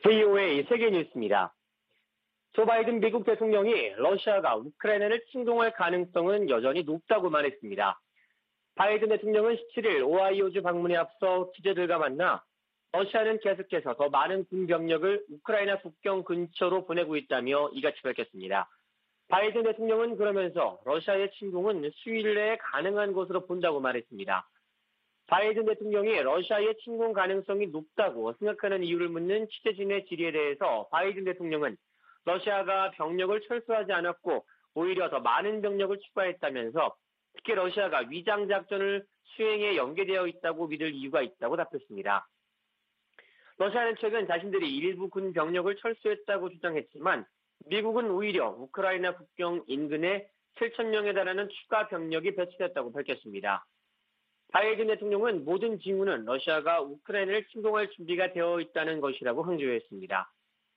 VOA 세계 뉴스입니다. 조 바이든 미국 대통령이 러시아가 우크라이나를 침공할 가능성은 여전히 높다고 말했습니다. 바이든 대통령은 17일 오하이오주 방문에 앞서 기자들과 만나 러시아는 계속해서 더 많은 군 병력을 우크라이나 국경 근처로 보내고 있다며 이같이 밝혔습니다. 바이든 대통령은 그러면서 러시아의 침공은 수일 내에 가능한 것으로 본다고 말했습니다. 바이든 대통령이 러시아의 침공 가능성이 높다고 생각하는 이유를 묻는 취재진의 질의에 대해서 바이든 대통령은 러시아가 병력을 철수하지 않았고 오히려 더 많은 병력을 추가했다면서 특히 러시아가 위장작전을 수행에 연계되어 있다고 믿을 이유가 있다고 답했습니다. 러시아는 최근 자신들이 일부 군 병력을 철수했다고 주장했지만 미국은 오히려 우크라이나 국경 인근에 7,000명에 달하는 추가 병력이 배치됐다고 밝혔습니다. 바이든 대통령은 모든 징후는 러시아가 우크라이나를 침공할 준비가 되어 있다는 것이라고 강조했습니다.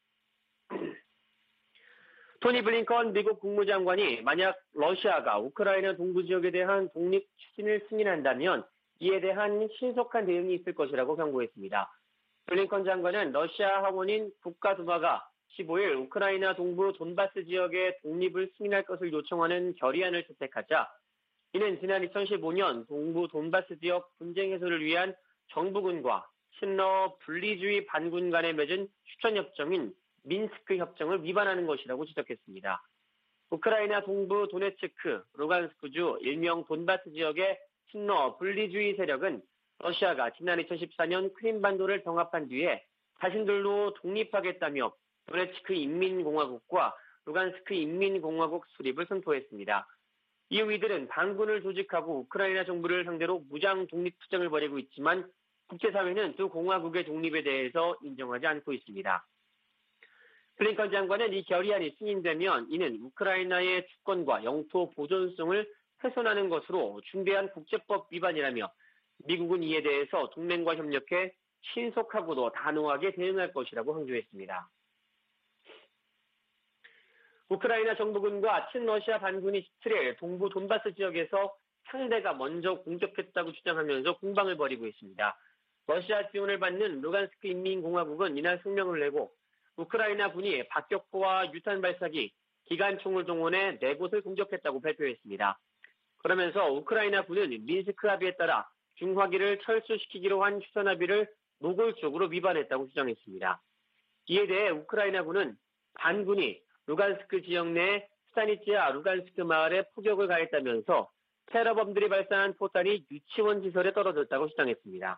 토니 블링컨 미국 국무장관이 만약 러시아가 우크라이나 동부 지역에 대한 독립 추진을 승인한다면 이에 대한 신속한 대응이 있을 것이라고 경고했습니다. 블링컨 장관은 러시아 하원인 국가두마가 15일 우크라이나 동부 돈바스 지역의 독립을 승인할 것을 요청하는 결의안을 채택하자 이는 지난 2015년 동부 돈바스 지역 분쟁 해소를 위한 정부군과 친러 분리주의 반군 간에 맺은 휴전협정인 민스크 협정을 위반하는 것이라고 지적했습니다. 우크라이나 동부 도네츠크, 루간스크주 일명 돈바스 지역의 친러 분리주의 세력은 러시아가 지난 2014년 크림반도를 병합한 뒤에 자신들도 독립하겠다며 도네츠크 인민공화국과 루간스크 인민공화국 수립을 선포했습니다. 이후 이들은 반군을 조직하고 우크라이나 정부를 상대로 무장 독립투쟁을 벌이고 있지만 국제사회는 두 공화국의 독립에 대해서 인정하지 않고 있습니다. 블링컨 장관은 이 결의안이 승인되면 이는 우크라이나의 주권과 영토 보존성을 훼손하는 것으로 중대한 국제법 위반이라며 미국은 이에 대해서 동맹과 협력해 신속하고도 단호하게 대응할 것이라고 강조했습니다. 우크라이나 정부군과 친러시아 반군이 17일 동부 돈바스 지역에서 상대가 먼저 공격했다고 주장하면서 공방을 벌이고 있습니다. 러시아 지원을 받는 루간스크 인민공화국은 이날声明을 내고 우크라이나 군이 박격포와 유탄 발사기, 기관총을 동원해 4곳을 공격했다고 발표했습니다. 그러면서 우크라이나 군은 민스크 합의에 따라 중화기를 철수시키기로 한 휴전 합의를 노골적으로 위반했다고 주장했습니다. 이에 대해 우크라이나 군은 반군이 루간스크 지역 내 스타니치아 루간스크 마을에 포격을 가했다면서 테러범들이 발사한 포탄이 유치원 시설에 떨어졌다고 주장했습니다.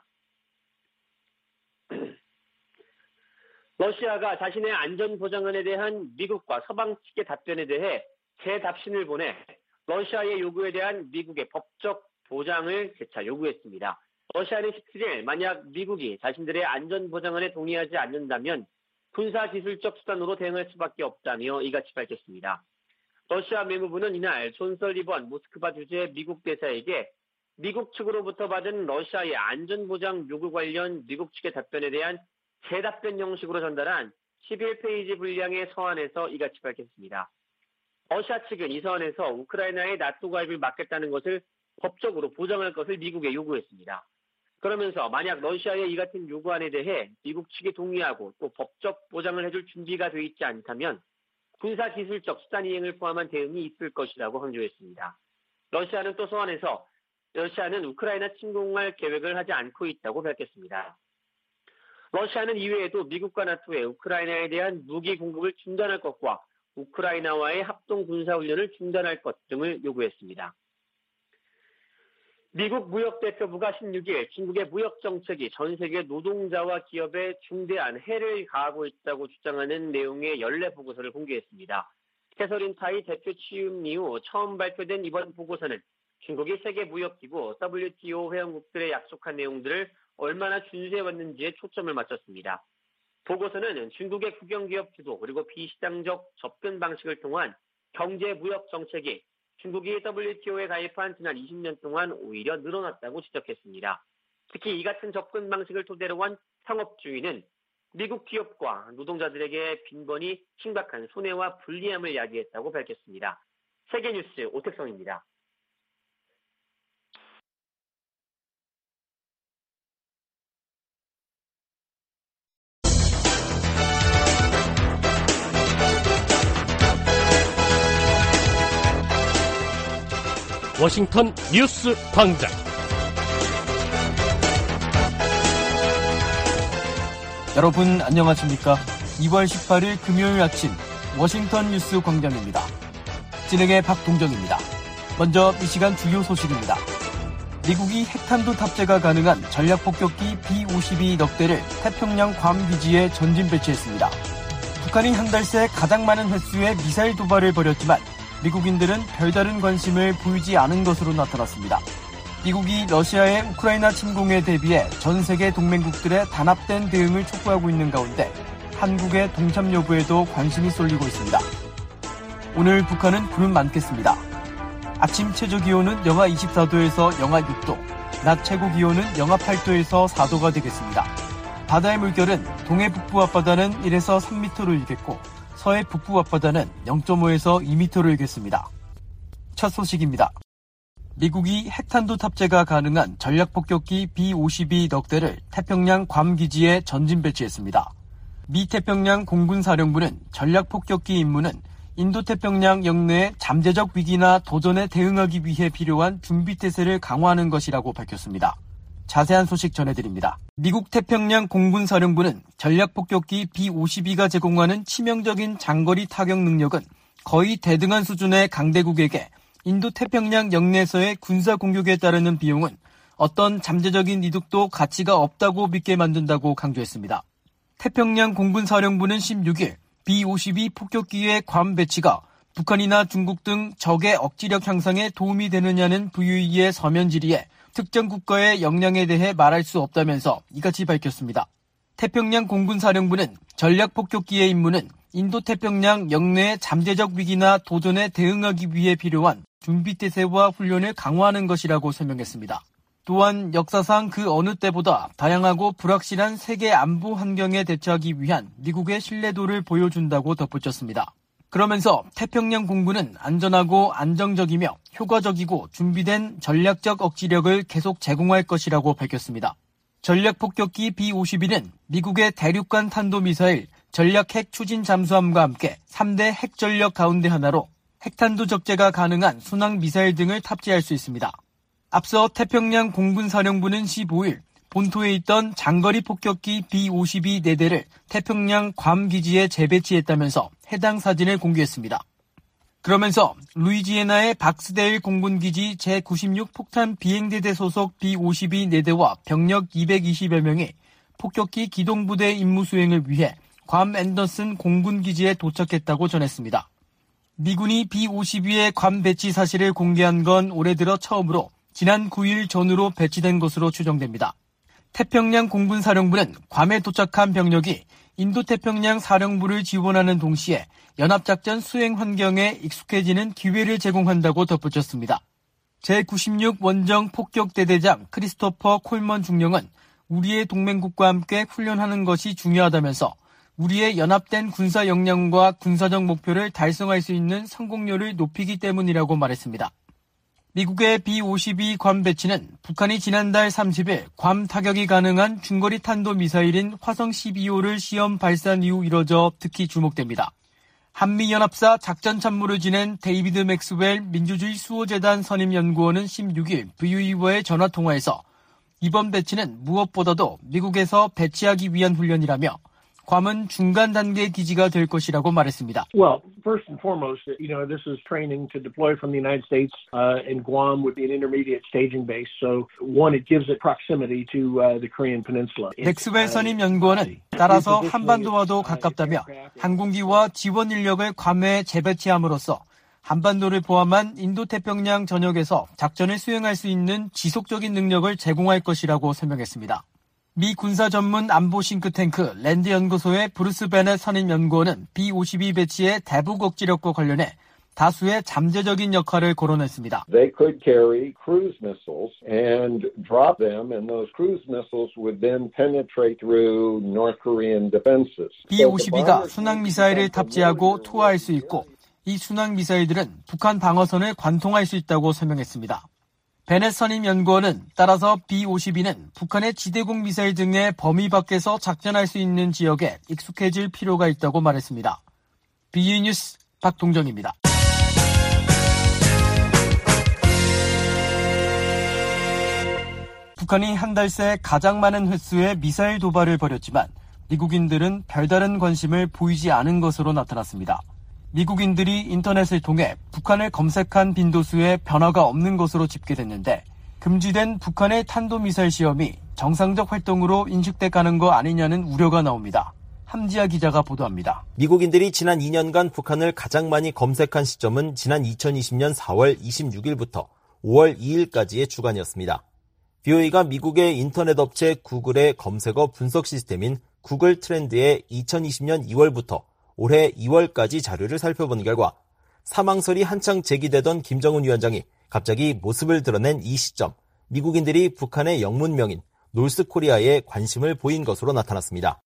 러시아가 자신의 안전보장안에 대한 미국과 서방 측의 답변에 대해 재답신을 보내 러시아의 요구에 대한 미국의 법적 보장을 재차 요구했습니다. 러시아는 17일 만약 미국이 자신들의 안전보장안에 동의하지 않는다면 군사기술적 수단으로 대응할 수밖에 없다며 이같이 밝혔습니다. 러시아 외무부는 이날 존 설리번 모스크바 주재 미국 대사에게 미국 측으로부터 받은 러시아의 안전보장 요구 관련 미국 측의 답변에 대한 재답변 형식으로 전달한 11페이지 분량의 서한에서 이같이 밝혔습니다. 러시아 측은 이 서한에서 우크라이나의 나토 가입을 막겠다는 것을 법적으로 보장할 것을 미국에 요구했습니다. 그러면서 만약 러시아의 이 같은 요구안에 대해 미국 측이 동의하고 또 법적 보장을 해줄 준비가 돼 있지 않다면 군사기술적 수단 이행을 포함한 대응이 있을 것이라고 강조했습니다. 러시아는 또 서한에서 러시아는 우크라이나 침공할 계획을 하지 않고 있다고 밝혔습니다. 러시아는 이외에도 미국과 나토에 우크라이나에 대한 무기 공급을 중단할 것과 우크라이나와의 합동 군사훈련을 중단할 것 등을 요구했습니다. 미국 무역대표부가 16일 중국의 무역정책이 전 세계 노동자와 기업에 중대한 해를 가하고 있다고 주장하는 내용의 연례 보고서를 공개했습니다. 캐서린 타이 대표 취임 이후 처음 발표된 이번 보고서는 중국이 세계무역기구 WTO 회원국들에 약속한 내용들을 얼마나 준수해왔는지에 초점을 맞췄습니다. 보고서는 중국의 국영기업 주도 그리고 비시장적 접근 방식을 통한 경제무역 정책이 중국이 WTO에 가입한 지난 20년 동안 오히려 늘어났다고 지적했습니다. 특히 이 같은 접근 방식을 토대로 한 상업주의는 미국 기업과 노동자들에게 빈번히 심각한 손해와 불리함을 야기했다고 밝혔습니다. 세계뉴스 오택성입니다. 워싱턴 뉴스 광장. 여러분 안녕하십니까? 2월 18일 금요일 아침 워싱턴 뉴스 광장입니다. 진행의 박동정입니다. 먼저 이 시간 주요 소식입니다. 미국이 핵탄두 탑재가 가능한 전략폭격기 B-52 넉 대를 태평양 괌 기지에 전진 배치했습니다. 북한이 한 달 새 가장 많은 횟수의 미사일 도발을 벌였지만 미국인들은 별다른 관심을 보이지 않은 것으로 나타났습니다. 미국이 러시아의 우크라이나 침공에 대비해 전 세계 동맹국들의 단합된 대응을 촉구하고 있는 가운데 한국의 동참 여부에도 관심이 쏠리고 있습니다. 오늘 북한은 구름 많겠습니다. 아침 최저기온은 영하 24도에서 영하 6도, 낮 최고기온은 영하 8도에서 4도가 되겠습니다. 바다의 물결은 동해 북부 앞바다는 1에서 3m로 일겠고 서해 북부 앞바다는 0.5에서 2m로 일겠습니다. 첫 소식입니다. 미국이 핵탄두 탑재가 가능한 전략폭격기 B-52 넉 대를 태평양 괌 기지에 전진 배치했습니다. 미 태평양 공군사령부는 전략폭격기 임무는 인도태평양 영내의 잠재적 위기나 도전에 대응하기 위해 필요한 준비태세를 강화하는 것이라고 밝혔습니다. 자세한 소식 전해드립니다. 미국 태평양 공군사령부는 전략폭격기 B-52가 제공하는 치명적인 장거리 타격 능력은 거의 대등한 수준의 강대국에게 인도태평양 영내에서의 군사 공격에 따르는 비용은 어떤 잠재적인 이득도 가치가 없다고 믿게 만든다고 강조했습니다. 태평양 공군사령부는 16일 B-52 폭격기의 괌 배치가 북한이나 중국 등 적의 억지력 향상에 도움이 되느냐는 부유의의 서면 질의에 특정 국가의 역량에 대해 말할 수 없다면서 이같이 밝혔습니다. 태평양 공군사령부는 전략폭격기의 임무는 인도태평양 영내의 잠재적 위기나 도전에 대응하기 위해 필요한 준비태세와 훈련을 강화하는 것이라고 설명했습니다. 또한 역사상 그 어느 때보다 다양하고 불확실한 세계 안보 환경에 대처하기 위한 미국의 신뢰도를 보여준다고 덧붙였습니다. 그러면서 태평양 공군은 안전하고 안정적이며 효과적이고 준비된 전략적 억지력을 계속 제공할 것이라고 밝혔습니다. 전략폭격기 B-52는 미국의 대륙간 탄도미사일 전략 핵 추진 잠수함과 함께 3대 핵전력 가운데 하나로 핵탄두 적재가 가능한 순항 미사일 등을 탑재할 수 있습니다. 앞서 태평양 공군사령부는 15일 본토에 있던 장거리 폭격기 B-52 4대를 태평양 괌 기지에 재배치했다면서 해당 사진을 공개했습니다. 그러면서 루이지애나의 박스데일 공군기지 제96 폭탄 비행대대 소속 B-52 4대와 병력 220여 명이 폭격기 기동부대 임무 수행을 위해 괌 앤더슨 공군기지에 도착했다고 전했습니다. 미군이 B-52의 괌 배치 사실을 공개한 건 올해 들어 처음으로 지난 9일 전후로 배치된 것으로 추정됩니다. 태평양 공군사령부는 괌에 도착한 병력이 인도태평양 사령부를 지원하는 동시에 연합작전 수행 환경에 익숙해지는 기회를 제공한다고 덧붙였습니다. 제96 원정 폭격대대장 크리스토퍼 콜먼 중령은 우리의 동맹국과 함께 훈련하는 것이 중요하다면서 우리의 연합된 군사 역량과 군사적 목표를 달성할 수 있는 성공률을 높이기 때문이라고 말했습니다. 미국의 B-52 괌 배치는 북한이 지난달 30일 괌 타격이 가능한 중거리 탄도미사일인 화성 12호를 시험 발사한 이후 이뤄져 특히 주목됩니다. 한미연합사 작전참모를 지낸 데이비드 맥스웰 민주주의 수호재단 선임연구원은 16일 VOA와의 전화통화에서 이번 배치는 무엇보다도 미국에서 배치하기 위한 훈련이라며 괌은 중간 단계 기지가 될 것이라고 말했습니다. Well, first and foremost, this is training to deploy from the United States, and Guam would be an intermediate staging base. So, one, it gives it proximity to the Korean Peninsula. 맥스웰 선임 연구원은 따라서 한반도와도 가깝다며 항공기와 지원 인력을 괌에 재배치함으로써 한반도를 포함한 인도태평양 전역에서 작전을 수행할 수 있는 지속적인 능력을 제공할 것이라고 설명했습니다. 미 군사 전문 안보 싱크탱크 랜드 연구소의 브루스 베넷 선임 연구원은 B-52 배치의 대북 억지력과 관련해 다수의 잠재적인 역할을 거론했습니다. They could carry cruise missiles and drop them, and those cruise missiles would then penetrate through North Korean defenses. B-52가 순항 미사일을 탑재하고 투하할 수 있고 이 순항 미사일들은 북한 방어선을 관통할 수 있다고 설명했습니다. 베넷 선임 연구원은 따라서 B-52는 북한의 지대공 미사일 등의 범위 밖에서 작전할 수 있는 지역에 익숙해질 필요가 있다고 말했습니다. BU 뉴스 박동정입니다. 북한이 한 달 새 가장 많은 횟수의 미사일 도발을 벌였지만 미국인들은 별다른 관심을 보이지 않은 것으로 나타났습니다. 미국인들이 인터넷을 통해 북한을 검색한 빈도수에 변화가 없는 것으로 집계됐는데 금지된 북한의 탄도미사일 시험이 정상적 활동으로 인식돼 가는 거 아니냐는 우려가 나옵니다. 함지아 기자가 보도합니다. 미국인들이 지난 2년간 북한을 가장 많이 검색한 시점은 지난 2020년 4월 26일부터 5월 2일까지의 주간이었습니다. VOA가 미국의 인터넷 업체 구글의 검색어 분석 시스템인 구글 트렌드의 2020년 2월부터 올해 2월까지 자료를 살펴본 결과 사망설이 한창 제기되던 김정은 위원장이 갑자기 모습을 드러낸 이 시점, 미국인들이 북한의 영문명인 노스코리아에 관심을 보인 것으로 나타났습니다.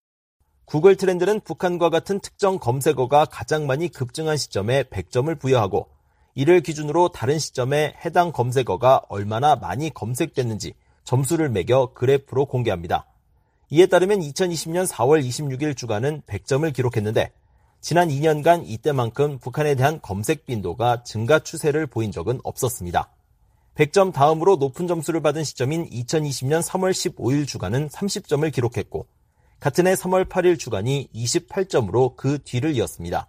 구글 트렌드는 북한과 같은 특정 검색어가 가장 많이 급증한 시점에 100점을 부여하고 이를 기준으로 다른 시점에 해당 검색어가 얼마나 많이 검색됐는지 점수를 매겨 그래프로 공개합니다. 이에 따르면 2020년 4월 26일 주간은 100점을 기록했는데 지난 2년간 이때만큼 북한에 대한 검색 빈도가 증가 추세를 보인 적은 없었습니다. 100점 다음으로 높은 점수를 받은 시점인 2020년 3월 15일 주간은 30점을 기록했고 같은 해 3월 8일 주간이 28점으로 그 뒤를 이었습니다.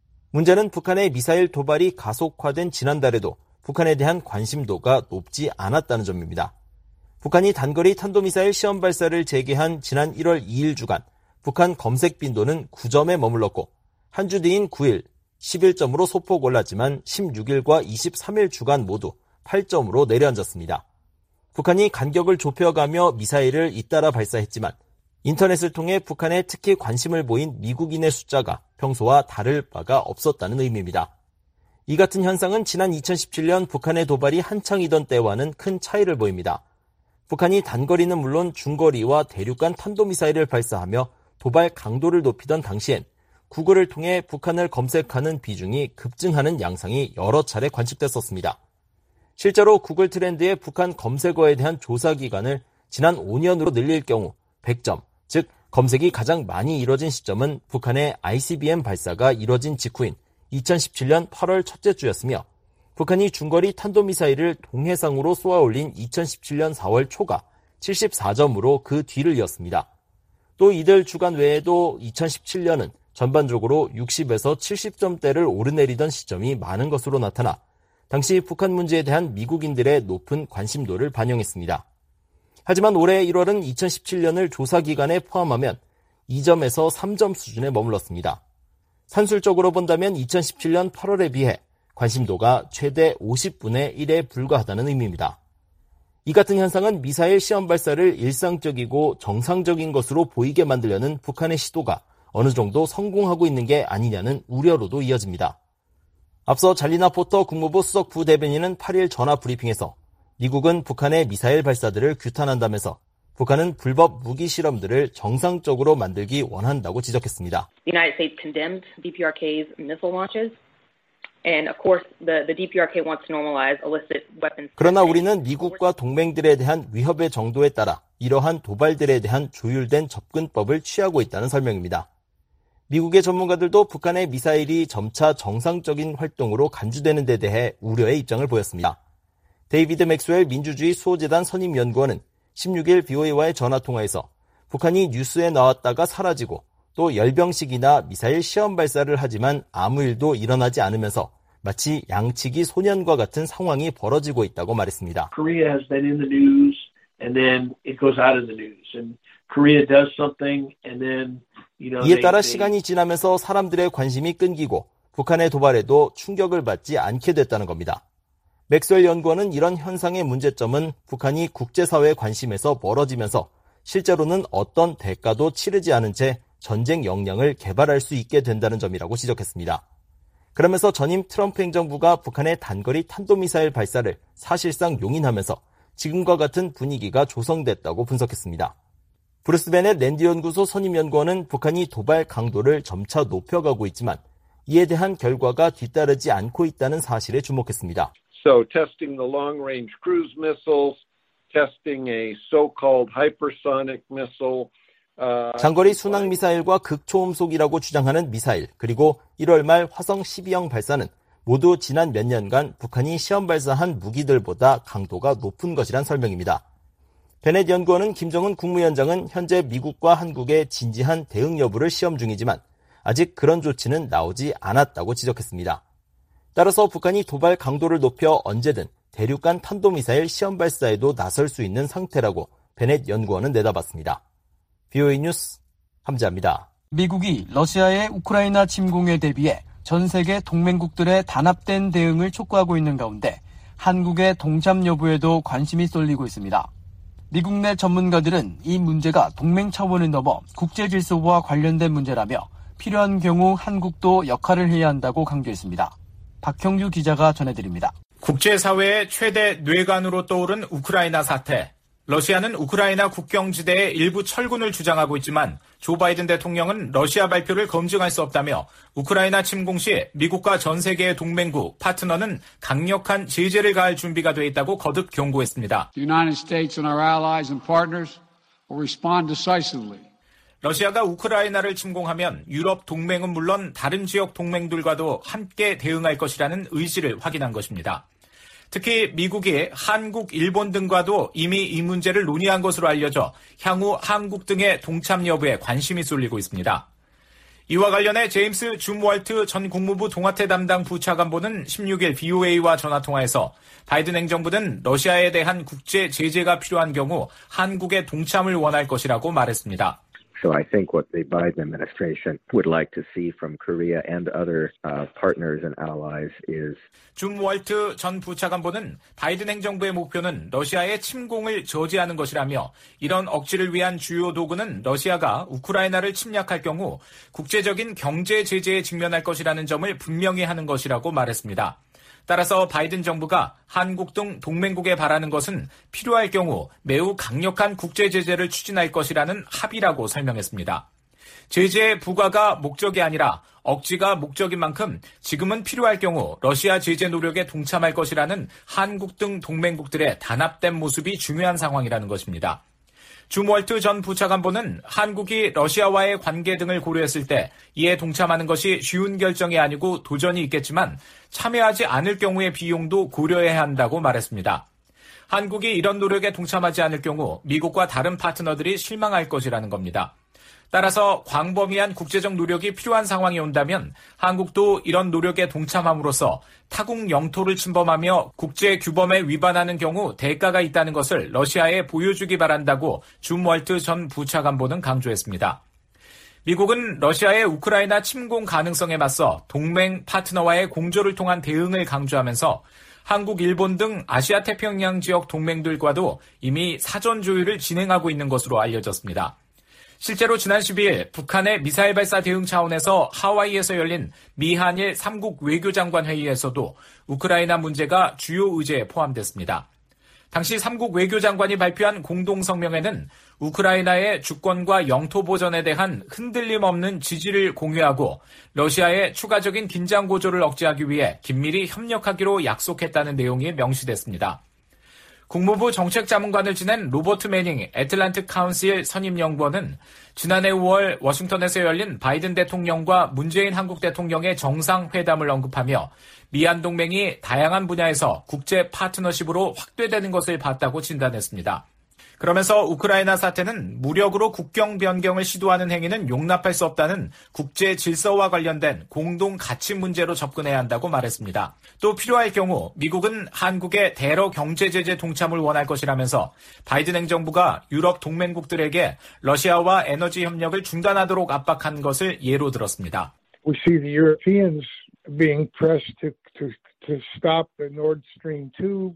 문제는 북한의 미사일 도발이 가속화된 지난달에도 북한에 대한 관심도가 높지 않았다는 점입니다. 북한이 단거리 탄도미사일 시험 발사를 재개한 지난 1월 2일 주간 북한 검색 빈도는 9점에 머물렀고 한 주 뒤인 9일 11점으로 소폭 올랐지만 16일과 23일 주간 모두 8점으로 내려앉았습니다. 북한이 간격을 좁혀가며 미사일을 잇따라 발사했지만 인터넷을 통해 북한에 특히 관심을 보인 미국인의 숫자가 평소와 다를 바가 없었다는 의미입니다. 이 같은 현상은 지난 2017년 북한의 도발이 한창이던 때와는 큰 차이를 보입니다. 북한이 단거리는 물론 중거리와 대륙간 탄도미사일을 발사하며 도발 강도를 높이던 당시엔 구글을 통해 북한을 검색하는 비중이 급증하는 양상이 여러 차례 관측됐었습니다. 실제로 구글 트렌드의 북한 검색어에 대한 조사 기간을 지난 5년으로 늘릴 경우 100점, 즉 검색이 가장 많이 이뤄진 시점은 북한의 ICBM 발사가 이뤄진 직후인 2017년 8월 첫째 주였으며 북한이 중거리 탄도미사일을 동해상으로 쏘아올린 2017년 4월 초가 74점으로 그 뒤를 이었습니다. 또 이들 주간 외에도 2017년은 전반적으로 60에서 70점대를 오르내리던 시점이 많은 것으로 나타나 당시 북한 문제에 대한 미국인들의 높은 관심도를 반영했습니다. 하지만 올해 1월은 2017년을 조사 기간에 포함하면 2점에서 3점 수준에 머물렀습니다. 산술적으로 본다면 2017년 8월에 비해 관심도가 최대 50분의 1에 불과하다는 의미입니다. 이 같은 현상은 미사일 시험 발사를 일상적이고 정상적인 것으로 보이게 만들려는 북한의 시도가 어느 정도 성공하고 있는 게 아니냐는 우려로도 이어집니다. 앞서 잘리나 포터 국무부 수석 부대변인은 8일 전화 브리핑에서 미국은 북한의 미사일 발사들을 규탄한다면서 북한은 불법 무기 실험들을 정상적으로 만들기 원한다고 지적했습니다. The United States condemned DPRK's missile launches. And of course, the DPRK wants to normalize illicit weapons. 그러나 우리는 미국과 동맹들에 대한 위협의 정도에 따라 이러한 도발들에 대한 조율된 접근법을 취하고 있다는 설명입니다. 미국의 전문가들도 북한의 미사일이 점차 정상적인 활동으로 간주되는 데 대해 우려의 입장을 보였습니다. 데이비드 맥스웰 민주주의 수호재단 선임연구원은 16일 VOA와의 전화통화에서 북한이 뉴스에 나왔다가 사라지고 또 열병식이나 미사일 시험 발사를 하지만 아무 일도 일어나지 않으면서 마치 양치기 소년과 같은 상황이 벌어지고 있다고 말했습니다. Korea has been in the news and then it goes out of the news. And Korea does something and then 이에 따라 시간이 지나면서 사람들의 관심이 끊기고 북한의 도발에도 충격을 받지 않게 됐다는 겁니다. 맥스웰 연구원은 이런 현상의 문제점은 북한이 국제사회 관심에서 멀어지면서 실제로는 어떤 대가도 치르지 않은 채 전쟁 역량을 개발할 수 있게 된다는 점이라고 지적했습니다. 그러면서 전임 트럼프 행정부가 북한의 단거리 탄도미사일 발사를 사실상 용인하면서 지금과 같은 분위기가 조성됐다고 분석했습니다. 브루스 베넷 랜드 연구소 선임 연구원은 북한이 도발 강도를 점차 높여가고 있지만 이에 대한 결과가 뒤따르지 않고 있다는 사실에 주목했습니다. So testing the long-range cruise missiles, testing a so-called hypersonic missile. 장거리 순항 미사일과 극초음속이라고 주장하는 미사일, 그리고 1월 말 화성 12형 발사는 모두 지난 몇 년간 북한이 시험 발사한 무기들보다 강도가 높은 것이란 설명입니다. 베넷 연구원은 김정은 국무위원장은 현재 미국과 한국의 진지한 대응 여부를 시험 중이지만 아직 그런 조치는 나오지 않았다고 지적했습니다. 따라서 북한이 도발 강도를 높여 언제든 대륙간 탄도미사일 시험 발사에도 나설 수 있는 상태라고 베넷 연구원은 내다봤습니다. VOA 뉴스 함재합니다. 미국이 러시아의 우크라이나 침공에 대비해 전 세계 동맹국들의 단합된 대응을 촉구하고 있는 가운데 한국의 동참 여부에도 관심이 쏠리고 있습니다. 미국 내 전문가들은 이 문제가 동맹 차원을 넘어 국제 질서와 관련된 문제라며 필요한 경우 한국도 역할을 해야 한다고 강조했습니다. 박형규 기자가 전해드립니다. 국제사회의 최대 뇌관으로 떠오른 우크라이나 사태. 러시아는 우크라이나 국경지대의 일부 철군을 주장하고 있지만 조 바이든 대통령은 러시아 발표를 검증할 수 없다며 우크라이나 침공 시 미국과 전 세계의 동맹국, 파트너는 강력한 제재를 가할 준비가 돼 있다고 거듭 경고했습니다. The United States and our allies and partners will respond decisively. 러시아가 우크라이나를 침공하면 유럽 동맹은 물론 다른 지역 동맹들과도 함께 대응할 것이라는 의지를 확인한 것입니다. 특히 미국이 한국, 일본 등과도 이미 이 문제를 논의한 것으로 알려져 향후 한국 등의 동참 여부에 관심이 쏠리고 있습니다. 이와 관련해 제임스 줌월트 전 국무부 동아태 담당 부차관보는 16일 BOA와 전화통화에서 바이든 행정부는 러시아에 대한 국제 제재가 필요한 경우 한국의 동참을 원할 것이라고 말했습니다. So I think what the Biden administration would like to see from Korea and other partners and allies is 줌 월트 전 부차관보는 바이든 행정부의 목표는 러시아의 침공을 저지하는 것이라며 이런 억지를 위한 주요 도구는 러시아가 우크라이나를 침략할 경우 국제적인 경제 제재에 직면할 것이라는 점을 분명히 하는 것이라고 말했습니다. 따라서 바이든 정부가 한국 등 동맹국에 바라는 것은 필요할 경우 매우 강력한 국제 제재를 추진할 것이라는 합의라고 설명했습니다. 제재의 부과가 목적이 아니라 억지가 목적인 만큼 지금은 필요할 경우 러시아 제재 노력에 동참할 것이라는 한국 등 동맹국들의 단합된 모습이 중요한 상황이라는 것입니다. 줌월트 전 부차관보는 한국이 러시아와의 관계 등을 고려했을 때 이에 동참하는 것이 쉬운 결정이 아니고 도전이 있겠지만 참여하지 않을 경우의 비용도 고려해야 한다고 말했습니다. 한국이 이런 노력에 동참하지 않을 경우 미국과 다른 파트너들이 실망할 것이라는 겁니다. 따라서 광범위한 국제적 노력이 필요한 상황이 온다면 한국도 이런 노력에 동참함으로써 타국 영토를 침범하며 국제 규범에 위반하는 경우 대가가 있다는 것을 러시아에 보여주기 바란다고 줌월트 전 부차관보는 강조했습니다. 미국은 러시아의 우크라이나 침공 가능성에 맞서 동맹 파트너와의 공조를 통한 대응을 강조하면서 한국, 일본 등 아시아 태평양 지역 동맹들과도 이미 사전 조율을 진행하고 있는 것으로 알려졌습니다. 실제로 지난 12일 북한의 미사일 발사 대응 차원에서 하와이에서 열린 미한일 3국 외교장관 회의에서도 우크라이나 문제가 주요 의제에 포함됐습니다. 당시 3국 외교장관이 발표한 공동성명에는 우크라이나의 주권과 영토 보전에 대한 흔들림 없는 지지를 공유하고 러시아의 추가적인 긴장 고조를 억제하기 위해 긴밀히 협력하기로 약속했다는 내용이 명시됐습니다. 국무부 정책자문관을 지낸 로버트 매닝 애틀란틱 카운실 선임연구원은 지난해 5월 워싱턴에서 열린 바이든 대통령과 문재인 한국 대통령의 정상회담을 언급하며 미한 동맹이 다양한 분야에서 국제 파트너십으로 확대되는 것을 봤다고 진단했습니다. 그러면서 우크라이나 사태는 무력으로 국경 변경을 시도하는 행위는 용납할 수 없다는 국제 질서와 관련된 공동 가치 문제로 접근해야 한다고 말했습니다. 또 필요할 경우 미국은 한국의 대러 경제 제재 동참을 원할 것이라면서 바이든 행정부가 유럽 동맹국들에게 러시아와 에너지 협력을 중단하도록 압박한 것을 예로 들었습니다. We see the Europeans being pressed to stop the Nord Stream 2.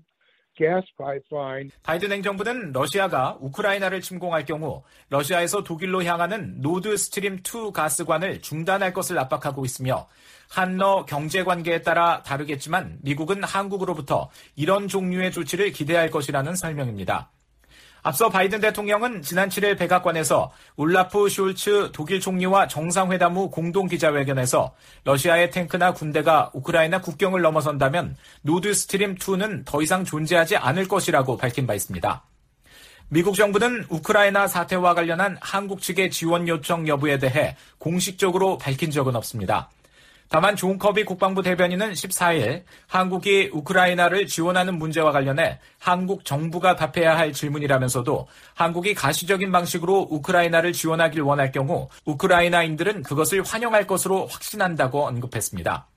바이든 행정부는 러시아가 우크라이나를 침공할 경우 러시아에서 독일로 향하는 노드 스트림 2 가스관을 중단할 것을 압박하고 있으며 한러 경제관계에 따라 다르겠지만 미국은 한국으로부터 이런 종류의 조치를 기대할 것이라는 설명입니다. 앞서 바이든 대통령은 지난 7일 백악관에서 울라프 숄츠 독일 총리와 정상회담 후 공동기자회견에서 러시아의 탱크나 군대가 우크라이나 국경을 넘어선다면 노드 스트림 2는 더 이상 존재하지 않을 것이라고 밝힌 바 있습니다. 미국 정부는 우크라이나 사태와 관련한 한국 측의 지원 요청 여부에 대해 공식적으로 밝힌 적은 없습니다. 다만 존 커비 국방부 대변인은 14일 한국이 우크라이나를 지원하는 문제와 관련해 한국 정부가 답해야 할 질문이라면서도 한국이 가시적인 방식으로 우크라이나를 지원하길 원할 경우 우크라이나인들은 그것을 환영할 것으로 확신한다고 언급했습니다.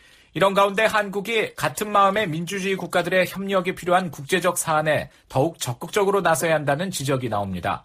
이런 가운데 한국이 같은 마음의 민주주의 국가들의 협력이 필요한 국제적 사안에 더욱 적극적으로 나서야 한다는 지적이 나옵니다.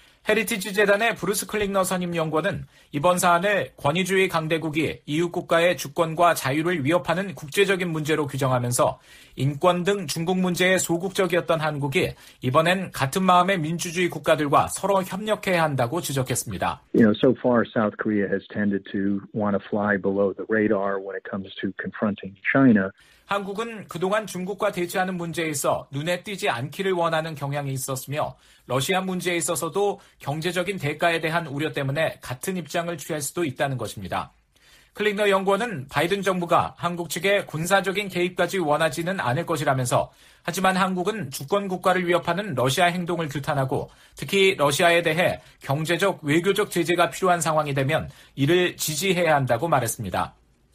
헤리티지 재단의 브루스 클링너 선임연구원은 이번 사안을 권위주의 강대국이 이웃 국가의 주권과 자유를 위협하는 국제적인 문제로 규정하면서 인권 등 중국 문제에 소극적이었던 한국이 이번엔 같은 마음의 민주주의 국가들과 서로 협력해야 한다고 지적했습니다. So far South Korea has tended to want to fly below the radar when it comes to confronting China. 한국은 그동안 중국과 대치하는 문제에 있어 눈에 띄지 않기를 원하는 경향이 있었으며 러시아 문제에 있어서도 경제적인 대가에 대한 우려 때문에 같은 입장을 취할 수도 있다는 것입니다. 클링너 연구원은 바이든 정부가 한국 측의 군사적인 개입까지 원하지는 않을 것이라면서 하지만 한국은 주권 국가를 위협하는 러시아 행동을 규탄하고 특히 러시아에 대해 경제적, 외교적 제재가 필요한 상황이 되면 이를 지지해야 한다고 말했습니다.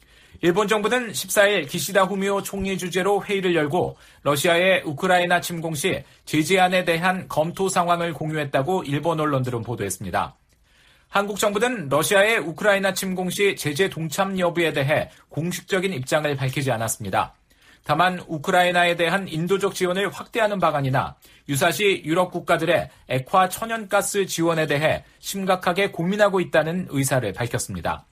일본 정부는 14일 기시다 후미오 총리 주재로 회의를 열고 러시아의 우크라이나 침공 시 제재안에 대한 검토 상황을 공유했다고 일본 언론들은 보도했습니다. 한국 정부는 러시아의 우크라이나 침공 시 제재 동참 여부에 대해 공식적인 입장을 밝히지 않았습니다. 다만 우크라이나에 대한 인도적 지원을 확대하는 방안이나 유사시 유럽 국가들의 액화 천연가스 지원에 대해 심각하게 고민하고 있다는 의사를 밝혔습니다.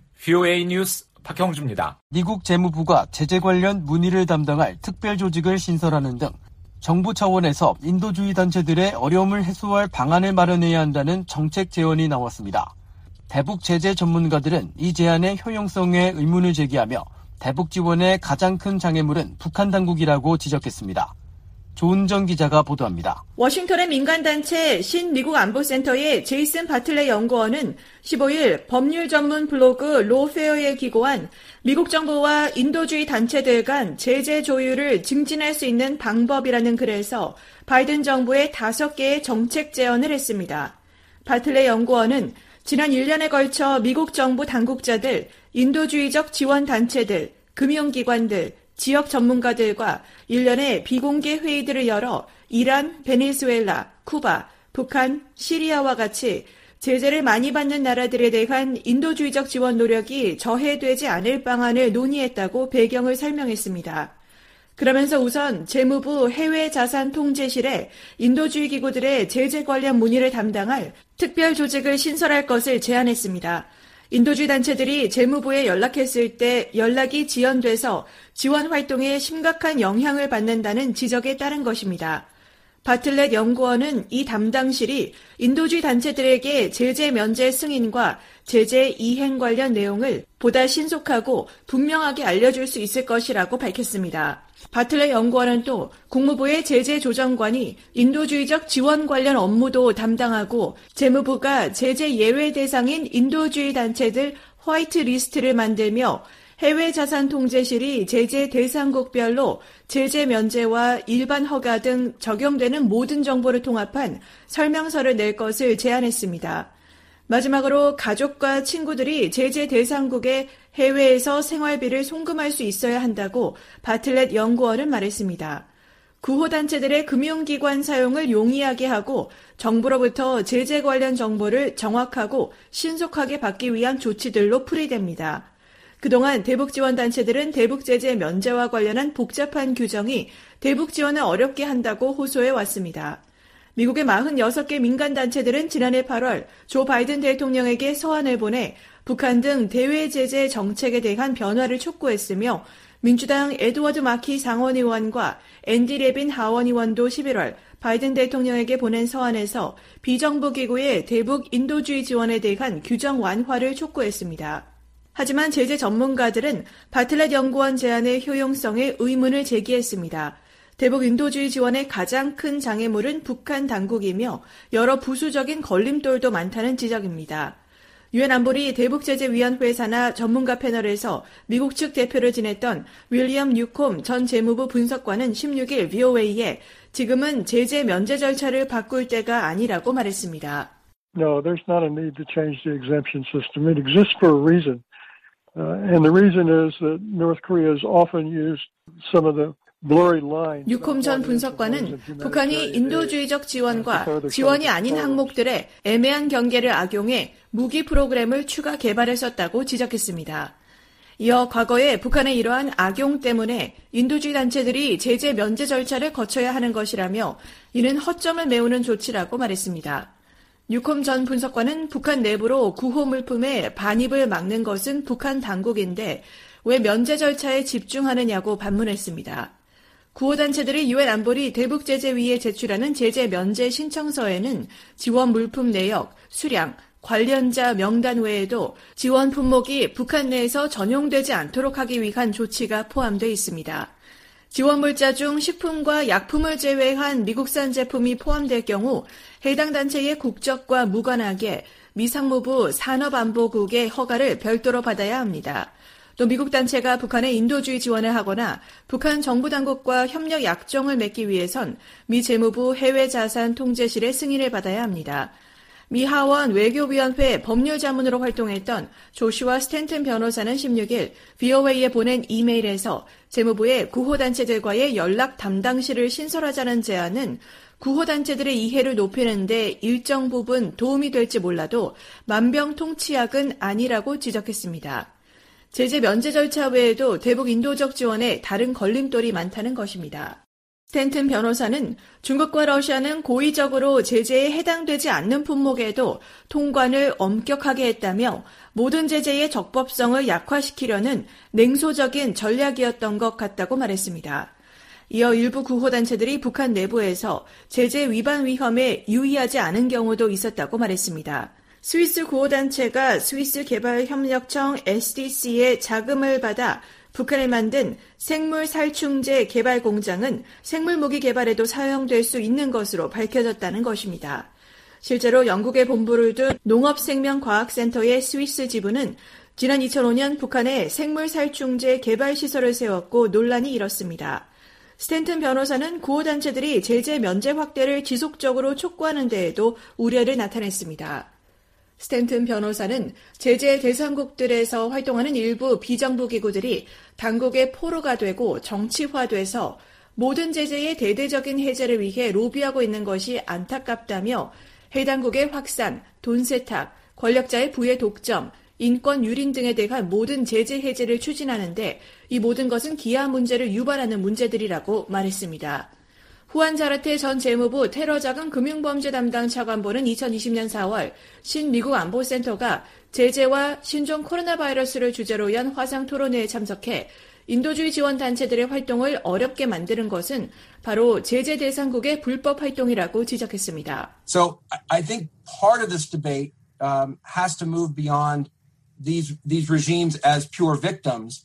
VOA 뉴스 박형주입니다. 미국 재무부가 제재 관련 문의를 담당할 특별 조직을 신설하는 등 정부 차원에서 인도주의 단체들의 어려움을 해소할 방안을 마련해야 한다는 정책 제언이 나왔습니다. 대북 제재 전문가들은 이 제안의 효용성에 의문을 제기하며 대북 지원의 가장 큰 장애물은 북한 당국이라고 지적했습니다. 조은정 기자가 보도합니다. 워싱턴의 민간단체 신미국 안보센터의 제이슨 바틀렛 연구원은 15일 법률 전문 블로그 로페어에 기고한 미국 정부와 인도주의 단체들 간 제재 조율을 증진할 수 있는 방법이라는 글에서 바이든 정부의 5개의 정책 제언을 했습니다. 바틀렛 연구원은 지난 1년에 걸쳐 미국 정부 당국자들, 인도주의적 지원 단체들, 금융기관들, 지역 전문가들과 일련의 비공개 회의들을 열어 이란, 베네수엘라, 쿠바, 북한, 시리아와 같이 제재를 많이 받는 나라들에 대한 인도주의적 지원 노력이 저해되지 않을 방안을 논의했다고 배경을 설명했습니다. 그러면서 우선 재무부 해외자산통제실에 인도주의 기구들의 제재 관련 문의를 담당할 특별 조직을 신설할 것을 제안했습니다. 인도주의 단체들이 재무부에 연락했을 때 연락이 지연돼서 지원 활동에 심각한 영향을 받는다는 지적에 따른 것입니다. 바틀렛 연구원은 이 담당실이 인도주의 단체들에게 제재 면제 승인과 제재 이행 관련 내용을 보다 신속하고 분명하게 알려줄 수 있을 것이라고 밝혔습니다. 바틀렛 연구원은 또 국무부의 제재조정관이 인도주의적 지원 관련 업무도 담당하고 재무부가 제재 예외 대상인 인도주의 단체들 화이트 리스트를 만들며 해외자산통제실이 제재 대상국별로 제재 면제와 일반 허가 등 적용되는 모든 정보를 통합한 설명서를 낼 것을 제안했습니다. 마지막으로 가족과 친구들이 제재 대상국의 해외에서 생활비를 송금할 수 있어야 한다고 바틀렛 연구원은 말했습니다. 구호단체들의 금융기관 사용을 용이하게 하고 정부로부터 제재 관련 정보를 정확하고 신속하게 받기 위한 조치들로 풀이됩니다. 그동안 대북지원단체들은 대북제재 면제와 관련한 복잡한 규정이 대북지원을 어렵게 한다고 호소해왔습니다. 미국의 46개 민간단체들은 지난해 8월 조 바이든 대통령에게 서한을 보내 북한 등 대외 제재 정책에 대한 변화를 촉구했으며 민주당 에드워드 마키 상원의원과 앤디 레빈 하원의원도 11월 바이든 대통령에게 보낸 서한에서 비정부 기구의 대북 인도주의 지원에 대한 규정 완화를 촉구했습니다. 하지만 제재 전문가들은 바틀렛 연구원 제안의 효용성에 의문을 제기했습니다. 대북 인도주의 지원의 가장 큰 장애물은 북한 당국이며 여러 부수적인 걸림돌도 많다는 지적입니다. 유엔 안보리 대북제재위원회 산하 전문가 패널에서 미국 측 대표를 지냈던 윌리엄 뉴콤 전 재무부 분석관은 16일 VOA에 지금은 제재 면제 절차를 바꿀 때가 아니라고 말했습니다. No, there's not a need to change the exemption system. It exists for a reason. And the reason is that North Korea has often used some of the 뉴콤 전 분석관은 북한이 인도주의적 지원과 지원이 아닌 항목들의 애매한 경계를 악용해 무기 프로그램을 추가 개발했었다고 지적했습니다. 이어 과거에 북한의 이러한 악용 때문에 인도주의 단체들이 제재 면제 절차를 거쳐야 하는 것이라며 이는 허점을 메우는 조치라고 말했습니다. 뉴콤 전 분석관은 북한 내부로 구호 물품의 반입을 막는 것은 북한 당국인데 왜 면제 절차에 집중하느냐고 반문했습니다. 구호단체들이 유엔 안보리 대북제재위에 제출하는 제재 면제 신청서에는 지원 물품 내역, 수량, 관련자 명단 외에도 지원 품목이 북한 내에서 전용되지 않도록 하기 위한 조치가 포함되어 있습니다. 지원 물자 중 식품과 약품을 제외한 미국산 제품이 포함될 경우 해당 단체의 국적과 무관하게 미 상무부 산업안보국의 허가를 별도로 받아야 합니다. 또 미국 단체가 북한에 인도주의 지원을 하거나 북한 정부 당국과 협력 약정을 맺기 위해선 미 재무부 해외자산통제실의 승인을 받아야 합니다. 미 하원 외교위원회 법률자문으로 활동했던 조슈아 스탠튼 변호사는 16일 VOA에 보낸 이메일에서 재무부의 구호단체들과의 연락 담당실을 신설하자는 제안은 구호단체들의 이해를 높이는 데 일정 부분 도움이 될지 몰라도 만병통치약은 아니라고 지적했습니다. 제재 면제 절차 외에도 대북 인도적 지원에 다른 걸림돌이 많다는 것입니다. 스탠튼 변호사는 중국과 러시아는 고의적으로 제재에 해당되지 않는 품목에도 통관을 엄격하게 했다며 모든 제재의 적법성을 약화시키려는 냉소적인 전략이었던 것 같다고 말했습니다. 이어 일부 구호단체들이 북한 내부에서 제재 위반 위험에 유의하지 않은 경우도 있었다고 말했습니다. 스위스 구호단체가 스위스 개발협력청 SDC의 자금을 받아 북한에 만든 생물 살충제 개발 공장은 생물무기 개발에도 사용될 수 있는 것으로 밝혀졌다는 것입니다. 실제로 영국에 본부를 둔 농업생명과학센터의 스위스 지부는 지난 2005년 북한에 생물 살충제 개발 시설을 세웠고 논란이 일었습니다. 스탠튼 변호사는 구호단체들이 제재 면제 확대를 지속적으로 촉구하는 데에도 우려를 나타냈습니다. 스탠튼 변호사는 제재 대상국들에서 활동하는 일부 비정부 기구들이 당국의 포로가 되고 정치화돼서 모든 제재의 대대적인 해제를 위해 로비하고 있는 것이 안타깝다며 해당국의 확산, 돈 세탁, 권력자의 부의 독점, 인권 유린 등에 대한 모든 제재 해제를 추진하는데 이 모든 것은 기아 문제를 유발하는 문제들이라고 말했습니다. 후안 자라테 전 재무부 테러자금 금융범죄 담당 차관보는 2020년 4월 신미국 안보센터가 제재와 신종 코로나 바이러스를 주제로 연 화상 토론회에 참석해 인도주의 지원 단체들의 활동을 어렵게 만드는 것은 바로 제재 대상국의 불법 활동이라고 지적했습니다. So I think part of this debate has to move beyond these regimes as pure victims.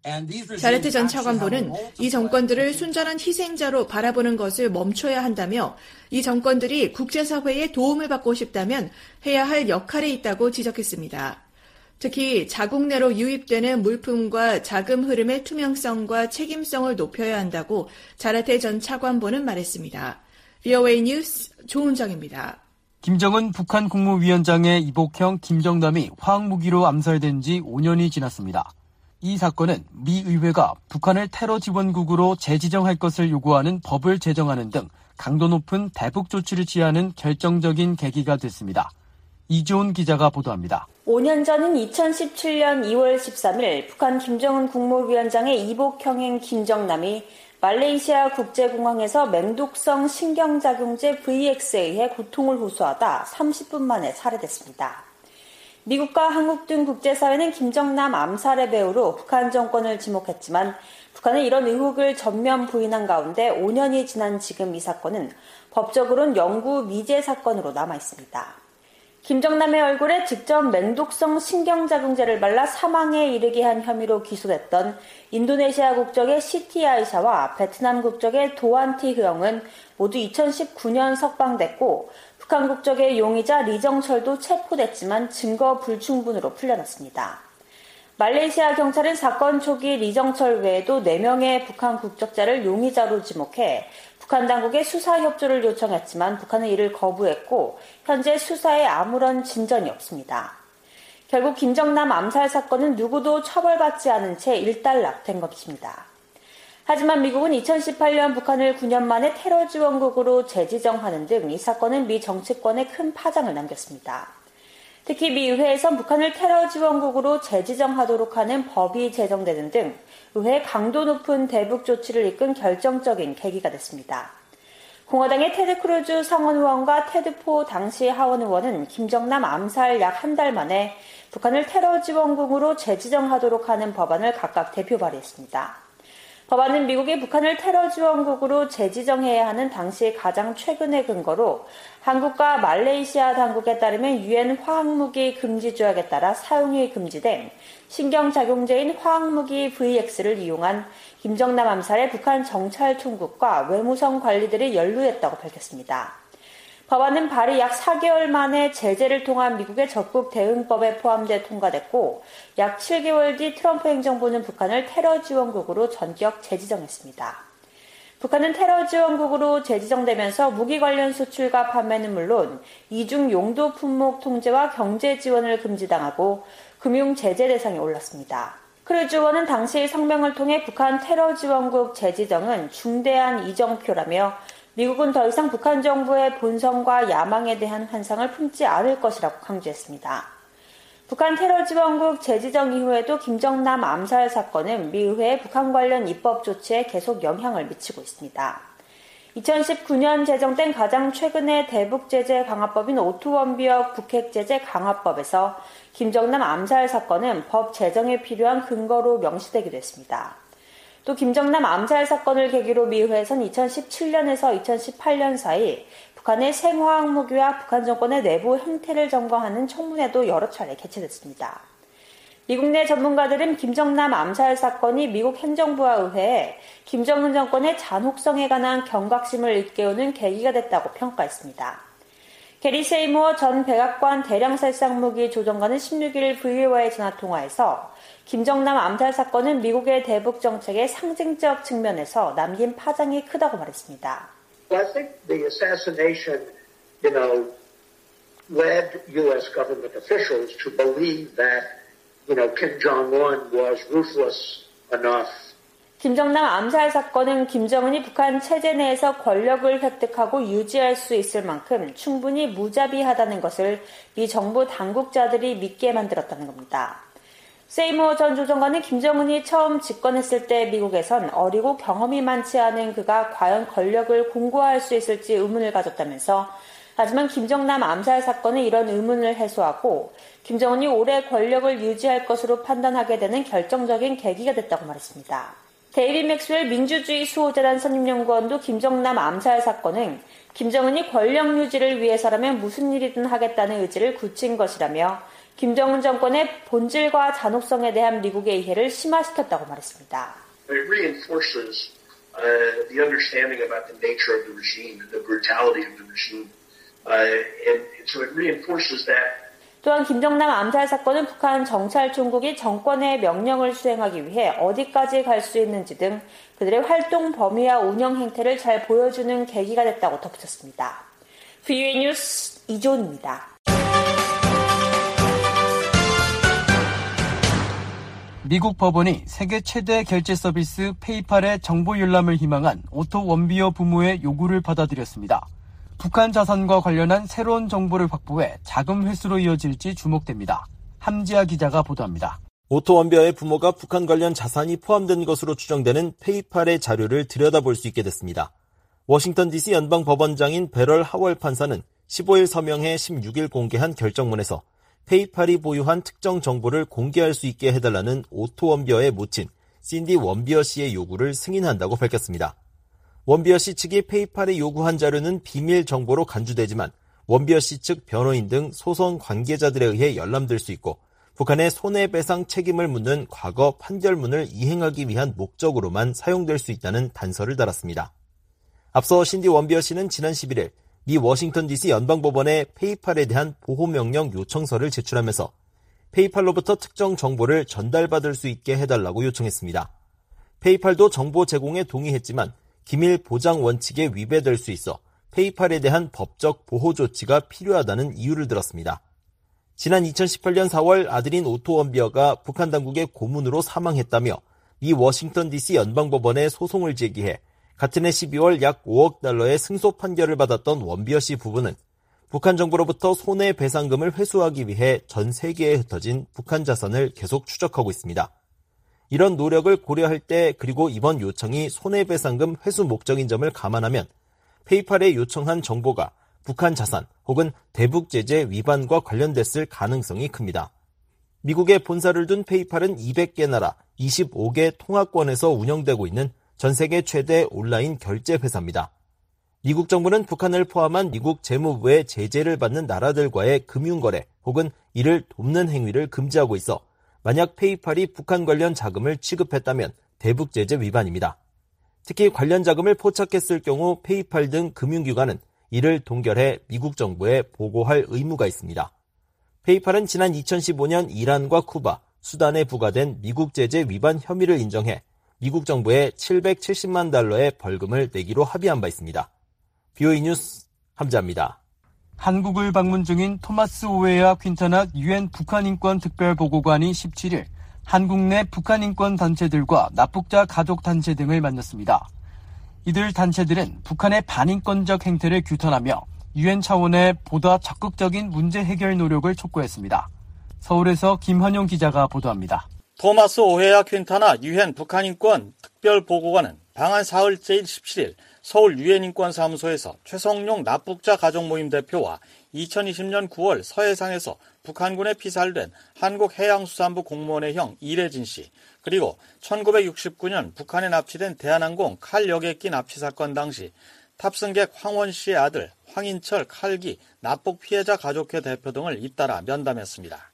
자레트 전 차관보는 이 정권들을 순전한 희생자로 바라보는 것을 멈춰야 한다며 이 정권들이 국제사회의 도움을 받고 싶다면 해야 할 역할이 있다고 지적했습니다. 특히 자국 내로 유입되는 물품과 자금 흐름의 투명성과 책임성을 높여야 한다고 자레트 전 차관보는 말했습니다. VOA 뉴스 조은정입니다. 김정은 북한 국무위원장의 이복형 김정남이 화학무기로 암살된 지 5년이 지났습니다. 이 사건은 미 의회가 북한을 테러 지원국으로 재지정할 것을 요구하는 법을 제정하는 등 강도 높은 대북 조치를 취하는 결정적인 계기가 됐습니다. 이지온 기자가 보도합니다. 5년 전인 2017년 2월 13일 북한 김정은 국무위원장의 이복형인 김정남이 말레이시아 국제공항에서 맹독성 신경작용제 VX에 의해 고통을 호소하다 30분 만에 살해됐습니다. 미국과 한국 등 국제사회는 김정남 암살의 배후로 북한 정권을 지목했지만 북한은 이런 의혹을 전면 부인한 가운데 5년이 지난 지금 이 사건은 법적으로는 영구 미제 사건으로 남아있습니다. 김정남의 얼굴에 직접 맹독성 신경작용제를 발라 사망에 이르게 한 혐의로 기소됐던 인도네시아 국적의 시티 아이샤와 베트남 국적의 도안티 흐영은 모두 2019년 석방됐고 북한 국적의 용의자 리정철도 체포됐지만 증거 불충분으로 풀려났습니다. 말레이시아 경찰은 사건 초기 리정철 외에도 4명의 북한 국적자를 용의자로 지목해 북한 당국에 수사 협조를 요청했지만 북한은 이를 거부했고 현재 수사에 아무런 진전이 없습니다. 결국 김정남 암살 사건은 누구도 처벌받지 않은 채 일단락된 것입니다. 하지만 미국은 2018년 북한을 9년 만에 테러 지원국으로 재지정하는 등 이 사건은 미 정치권에 큰 파장을 남겼습니다. 특히 미 의회에선 북한을 테러 지원국으로 재지정하도록 하는 법이 제정되는 등 의회의 강도 높은 대북 조치를 이끈 결정적인 계기가 됐습니다. 공화당의 테드 크루즈 상원 의원과 테드 포 당시 하원 의원은 김정남 암살 약 한 달 만에 북한을 테러 지원국으로 재지정하도록 하는 법안을 각각 대표 발의했습니다. 법안은 미국이 북한을 테러 지원국으로 재지정해야 하는 당시 가장 최근의 근거로 한국과 말레이시아 당국에 따르면 유엔 화학무기 금지 조약에 따라 사용이 금지된 신경작용제인 화학무기 VX를 이용한 김정남 암살에 북한 정찰총국과 외무성 관리들이 연루했다고 밝혔습니다. 법안은 발의 약 4개월 만에 제재를 통한 미국의 적국 대응법에 포함돼 통과됐고 약 7개월 뒤 트럼프 행정부는 북한을 테러 지원국으로 전격 재지정했습니다. 북한은 테러 지원국으로 재지정되면서 무기 관련 수출과 판매는 물론 이중 용도 품목 통제와 경제 지원을 금지당하고 금융 제재 대상에 올랐습니다. 크루즈 의원은 당시 성명을 통해 북한 테러 지원국 재지정은 중대한 이정표라며 미국은 더 이상 북한 정부의 본성과 야망에 대한 환상을 품지 않을 것이라고 강조했습니다. 북한 테러 지원국 재지정 이후에도 김정남 암살 사건은 미 의회의 북한 관련 입법 조치에 계속 영향을 미치고 있습니다. 2019년 제정된 가장 최근의 대북 제재 강화법인 오토원비역 북핵 제재 강화법에서 김정남 암살 사건은 법 제정에 필요한 근거로 명시되기도 했습니다. 또 김정남 암살 사건을 계기로 미 의회에선 2017년에서 2018년 사이 북한의 생화학무기와 북한 정권의 내부 행태를 점검하는 청문회도 여러 차례 개최됐습니다. 미국 내 전문가들은 김정남 암살 사건이 미국 행정부와 의회에 김정은 정권의 잔혹성에 관한 경각심을 일깨우는 계기가 됐다고 평가했습니다. 게리 세이무어 전 백악관 대량살상무기 조정관은 16일 VOA의 전화통화에서 김정남 암살 사건은 미국의 대북 정책의 상징적 측면에서 남긴 파장이 크다고 말했습니다. I think the assassination, led U.S. government officials to believe that, Kim Jong-un was ruthless enough. 김정남 암살 사건은 김정은이 북한 체제 내에서 권력을 획득하고 유지할 수 있을 만큼 충분히 무자비하다는 것을 미 정부 당국자들이 믿게 만들었다는 겁니다. 세이무어 전 조정관은 김정은이 처음 집권했을 때 미국에선 어리고 경험이 많지 않은 그가 과연 권력을 공고할 수 있을지 의문을 가졌다면서 하지만 김정남 암살 사건은 이런 의문을 해소하고 김정은이 오래 권력을 유지할 것으로 판단하게 되는 결정적인 계기가 됐다고 말했습니다. 데이빗 맥스웰 민주주의 수호재단 선임연구원도 김정남 암살 사건은 김정은이 권력 유지를 위해서라면 무슨 일이든 하겠다는 의지를 굳힌 것이라며 김정은 정권의 본질과 잔혹성에 대한 미국의 이해를 심화시켰다고 말했습니다. It reinforces the understanding about the nature of the regime and the brutality of the regime. And so it reinforces that. 또한 김정남 암살 사건은 북한 정찰총국이 정권의 명령을 수행하기 위해 어디까지 갈 수 있는지 등 그들의 활동 범위와 운영 행태를 잘 보여주는 계기가 됐다고 덧붙였습니다. VOA 뉴스 이조은입니다. 미국 법원이 세계 최대 결제 서비스 페이팔의 정보 열람을 희망한 오토 원비어 부모의 요구를 받아들였습니다. 북한 자산과 관련한 새로운 정보를 확보해 자금 회수로 이어질지 주목됩니다. 함지아 기자가 보도합니다. 오토 원비어의 부모가 북한 관련 자산이 포함된 것으로 추정되는 페이팔의 자료를 들여다볼 수 있게 됐습니다. 워싱턴 DC 연방법원장인 베럴 하월 판사는 15일 서명해 16일 공개한 결정문에서 페이팔이 보유한 특정 정보를 공개할 수 있게 해달라는 오토 원비어의 모친 신디 원비어 씨의 요구를 승인한다고 밝혔습니다. 원비어 씨 측이 페이팔이 요구한 자료는 비밀 정보로 간주되지만 원비어 씨 측 변호인 등 소송 관계자들에 의해 열람될 수 있고 북한의 손해배상 책임을 묻는 과거 판결문을 이행하기 위한 목적으로만 사용될 수 있다는 단서를 달았습니다. 앞서 신디 원비어 씨는 지난 11일 미 워싱턴 DC 연방법원에 페이팔에 대한 보호명령 요청서를 제출하면서 페이팔로부터 특정 정보를 전달받을 수 있게 해달라고 요청했습니다. 페이팔도 정보 제공에 동의했지만 기밀 보장 원칙에 위배될 수 있어 페이팔에 대한 법적 보호 조치가 필요하다는 이유를 들었습니다. 지난 2018년 4월 아들인 오토 원비어가 북한 당국의 고문으로 사망했다며 미 워싱턴 DC 연방법원에 소송을 제기해 같은 해 12월 약 5억 달러의 승소 판결을 받았던 원비어 씨 부부는 북한 정부로부터 손해배상금을 회수하기 위해 전 세계에 흩어진 북한 자산을 계속 추적하고 있습니다. 이런 노력을 고려할 때 그리고 이번 요청이 손해배상금 회수 목적인 점을 감안하면 페이팔에 요청한 정보가 북한 자산 혹은 대북 제재 위반과 관련됐을 가능성이 큽니다. 미국에 본사를 둔 페이팔은 200개 나라 25개 통화권에서 운영되고 있는 전 세계 최대 온라인 결제 회사입니다. 미국 정부는 북한을 포함한 미국 재무부의 제재를 받는 나라들과의 금융거래 혹은 이를 돕는 행위를 금지하고 있어 만약 페이팔이 북한 관련 자금을 취급했다면 대북 제재 위반입니다. 특히 관련 자금을 포착했을 경우 페이팔 등 금융기관은 이를 동결해 미국 정부에 보고할 의무가 있습니다. 페이팔은 지난 2015년 이란과 쿠바, 수단에 부과된 미국 제재 위반 혐의를 인정해 미국 정부에 770만 달러의 벌금을 내기로 합의한 바 있습니다. BOE 뉴스 함자입니다. 한국을 방문 중인 토마스 오웨아 퀸타나 UN 북한인권 특별보고관이 17일 한국 내 북한인권 단체들과 납북자 가족 단체 등을 만났습니다. 이들 단체들은 북한의 반인권적 행태를 규탄하며 UN 차원의 보다 적극적인 문제 해결 노력을 촉구했습니다. 서울에서 김환용 기자가 보도합니다. 토마스 오헤아 퀸타나 UN 북한인권 특별보고관은 방한 사흘째인 17일 서울 유엔인권사무소에서 최성룡 납북자 가족모임 대표와 2020년 9월 서해상에서 북한군에 피살된 한국해양수산부 공무원의 형 이래진 씨, 그리고 1969년 북한에 납치된 대한항공 칼 여객기 납치 사건 당시 탑승객 황원 씨의 아들 황인철 칼기 납북 피해자 가족회 대표 등을 잇따라 면담했습니다.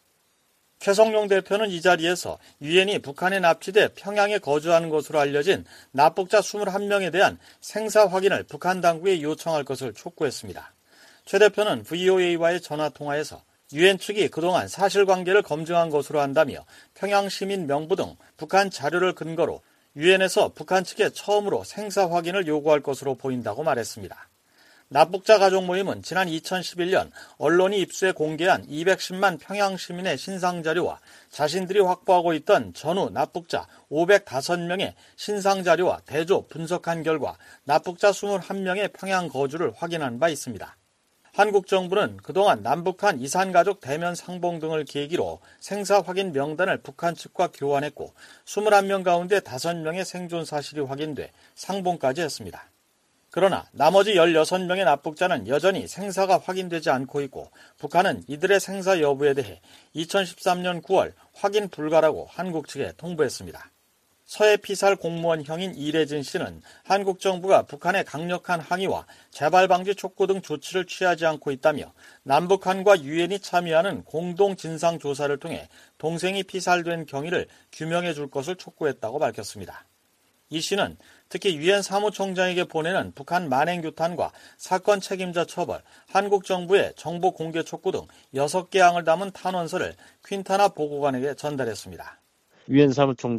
최성룡 대표는 이 자리에서 유엔이 북한에 납치돼 평양에 거주하는 것으로 알려진 납북자 21명에 대한 생사 확인을 북한 당국에 요청할 것을 촉구했습니다. 최 대표는 VOA와의 전화통화에서 유엔 측이 그동안 사실관계를 검증한 것으로 한다며 평양 시민 명부 등 북한 자료를 근거로 유엔에서 북한 측에 처음으로 생사 확인을 요구할 것으로 보인다고 말했습니다. 납북자 가족 모임은 지난 2011년 언론이 입수해 공개한 210만 평양 시민의 신상자료와 자신들이 확보하고 있던 전후 납북자 505명의 신상자료와 대조 분석한 결과 납북자 21명의 평양 거주를 확인한 바 있습니다. 한국 정부는 그동안 남북한 이산가족 대면 상봉 등을 계기로 생사 확인 명단을 북한 측과 교환했고 21명 가운데 5명의 생존 사실이 확인돼 상봉까지 했습니다. 그러나 나머지 16명의 납북자는 여전히 생사가 확인되지 않고 있고 북한은 이들의 생사 여부에 대해 2013년 9월 확인 불가라고 한국 측에 통보했습니다. 서해 피살 공무원 형인 이래진 씨는 한국 정부가 북한의 강력한 항의와 재발 방지 촉구 등 조치를 취하지 않고 있다며 남북한과 유엔이 참여하는 공동 진상 조사를 통해 동생이 피살된 경위를 규명해 줄 것을 촉구했다고 밝혔습니다. 이 씨는 특히 유엔 사무총장에게 보내는 북한 만행 규탄과 사건 책임자 처벌, 한국 정부의 정보 공개 촉구 등 6개 항을 담은 탄원서를 퀸타나 보고관에게 전달했습니다. 유엔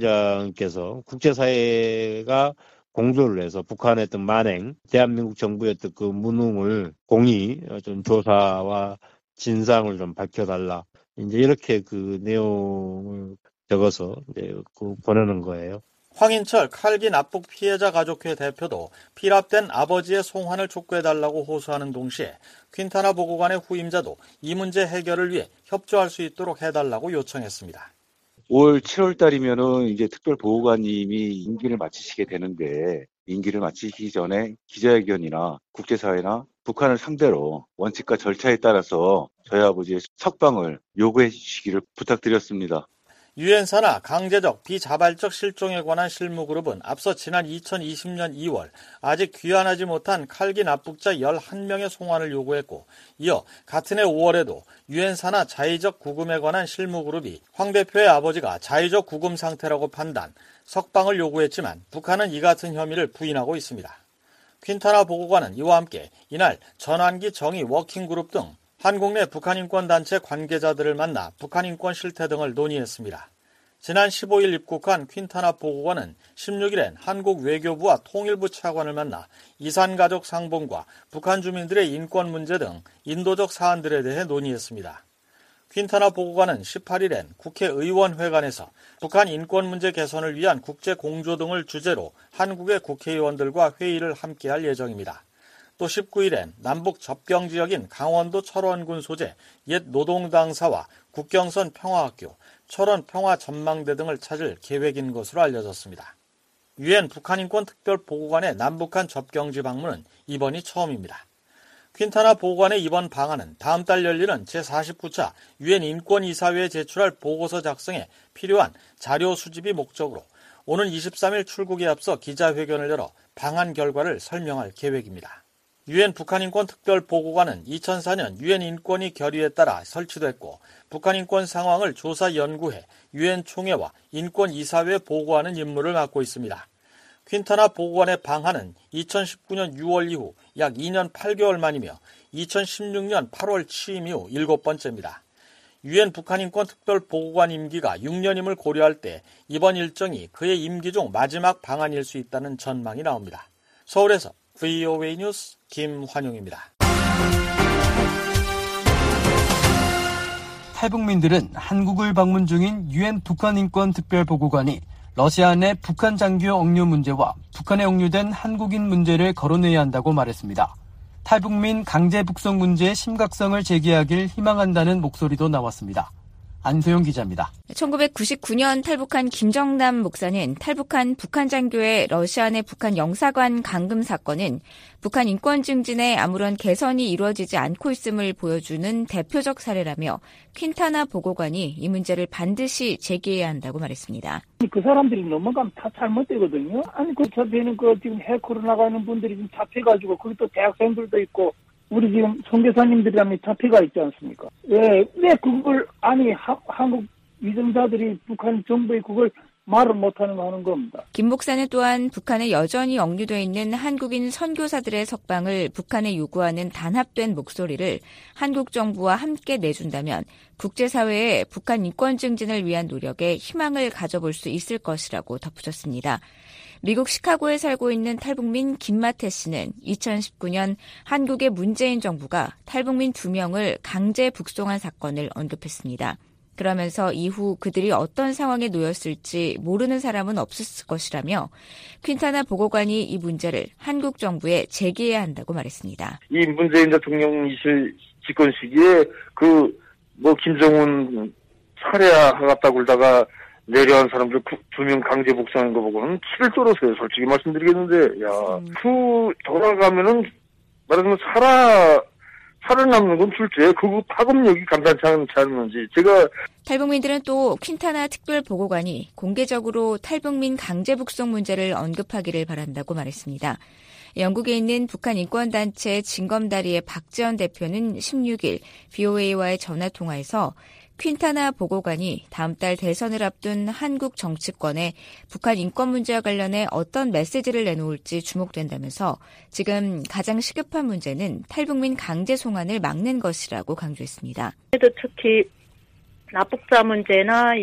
사무총장께서 국제사회가 공조를 해서 북한의 어떤 만행, 대한민국 정부의 어떤 그 무능을 공히 좀 조사와 진상을 좀 밝혀달라. 이제 이렇게 그 내용을 적어서 이제 그 보내는 거예요. 황인철 칼기 납북 피해자 가족회 대표도 피랍된 아버지의 송환을 촉구해달라고 호소하는 동시에 퀸타나 보고관의 후임자도 이 문제 해결을 위해 협조할 수 있도록 해달라고 요청했습니다. 5월 7월 달이면은 이제 특별보고관님이 임기를 마치시게 되는데 임기를 마치기 전에 기자회견이나 국제사회나 북한을 상대로 원칙과 절차에 따라서 저희 아버지의 석방을 요구해 주시기를 부탁드렸습니다. 유엔 산하 강제적 비자발적 실종에 관한 실무그룹은 앞서 지난 2020년 2월 아직 귀환하지 못한 칼기 납북자 11명의 송환을 요구했고 이어 같은 해 5월에도 유엔 산하 자의적 구금에 관한 실무그룹이 황 대표의 아버지가 자의적 구금 상태라고 판단, 석방을 요구했지만 북한은 이 같은 혐의를 부인하고 있습니다. 퀸타나 보고관은 이와 함께 이날 전환기 정의 워킹그룹 등 한국 내 북한인권단체 관계자들을 만나 북한인권 실태 등을 논의했습니다. 지난 15일 입국한 퀸타나 보고관은 16일엔 한국 외교부와 통일부 차관을 만나 이산가족 상봉과 북한 주민들의 인권 문제 등 인도적 사안들에 대해 논의했습니다. 퀸타나 보고관은 18일엔 국회의원회관에서 북한 인권 문제 개선을 위한 국제 공조 등을 주제로 한국의 국회의원들과 회의를 함께할 예정입니다. 또 19일엔 남북 접경 지역인 강원도 철원군 소재 옛 노동당사와 국경선 평화학교, 철원 평화전망대 등을 찾을 계획인 것으로 알려졌습니다. 유엔 북한인권특별보고관의 남북한 접경지 방문은 이번이 처음입니다. 퀸타나 보고관의 이번 방한은 다음 달 열리는 제49차 유엔 인권이사회에 제출할 보고서 작성에 필요한 자료 수집이 목적으로 오는 23일 출국에 앞서 기자회견을 열어 방한 결과를 설명할 계획입니다. 유엔 북한인권특별보고관은 2004년 유엔 인권위 결의에 따라 설치됐고 북한 인권 상황을 조사 연구해 유엔 총회와 인권이사회에 보고하는 임무를 맡고 있습니다. 퀸타나 보고관의 방한은 2019년 6월 이후 약 2년 8개월 만이며 2016년 8월 취임 이후 7번째입니다. 유엔 북한인권특별보고관 임기가 6년임을 고려할 때 이번 일정이 그의 임기 중 마지막 방한일 수 있다는 전망이 나옵니다. 서울에서 VOA 뉴스 김환용입니다. 탈북민들은 한국을 방문 중인 유엔 북한인권특별보고관이 러시아 내 북한 장교 억류 문제와 북한에 억류된 한국인 문제를 거론해야 한다고 말했습니다. 탈북민 강제 북송 문제의 심각성을 제기하길 희망한다는 목소리도 나왔습니다. 안소영 기자입니다. 1999년 탈북한 김정남 목사는 탈북한 북한 장교의 러시아 내 북한 영사관 감금 사건은 북한 인권 증진에 아무런 개선이 이루어지지 않고 있음을 보여주는 대표적 사례라며 퀸타나 보고관이 이 문제를 반드시 제기해야 한다고 말했습니다. 그 사람들이 넘어가면 다 잘못되거든요. 아니 그 저변은 지금 해코로 나가는 분들이 지금 잡혀가지고 거기 또 대학생들도 있고 우리 지금 선교사님들이라면 잡혀가 있지 않습니까? 왜 그걸 한국 위정자들이 북한 정부에 그걸 말을 못하는 거 하는 겁니다. 김 목사는 또한 북한에 여전히 억류되어 있는 한국인 선교사들의 석방을 북한에 요구하는 단합된 목소리를 한국 정부와 함께 내준다면 국제사회에 북한 인권 증진을 위한 노력에 희망을 가져볼 수 있을 것이라고 덧붙였습니다. 미국 시카고에 살고 있는 탈북민 김마태 씨는 2019년 한국의 문재인 정부가 탈북민 2명을 강제 북송한 사건을 언급했습니다. 그러면서 이후 그들이 어떤 상황에 놓였을지 모르는 사람은 없었을 것이라며 퀸타나 보고관이 이 문제를 한국 정부에 제기해야 한다고 말했습니다. 이 문재인 대통령이실 집권 시기에 김정은 살해하겠다고 그러다가 내려한 사람들 2명 강제 복수하는 거 보고는 치를 떨었어요. 솔직히 말씀드리겠는데, 돌아가면은, 말하자면 살아남는 건 둘째, 그거 파급력이 감당치 않는지, 탈북민들은 또 퀸타나 특별보고관이 공개적으로 탈북민 강제 북송 문제를 언급하기를 바란다고 말했습니다. 영국에 있는 북한 인권단체 징검다리의 박지원 대표는 16일 VOA와의 전화통화에서 퀸타나 보고관이 다음 달 대선을 앞둔 한국 정치권에 북한 인권 문제와 관련해 어떤 메시지를 내놓을지 주목된다면서 지금 가장 시급한 문제는 탈북민 강제 송환을 막는 것이라고 강조했습니다. 특히 납북자 문제나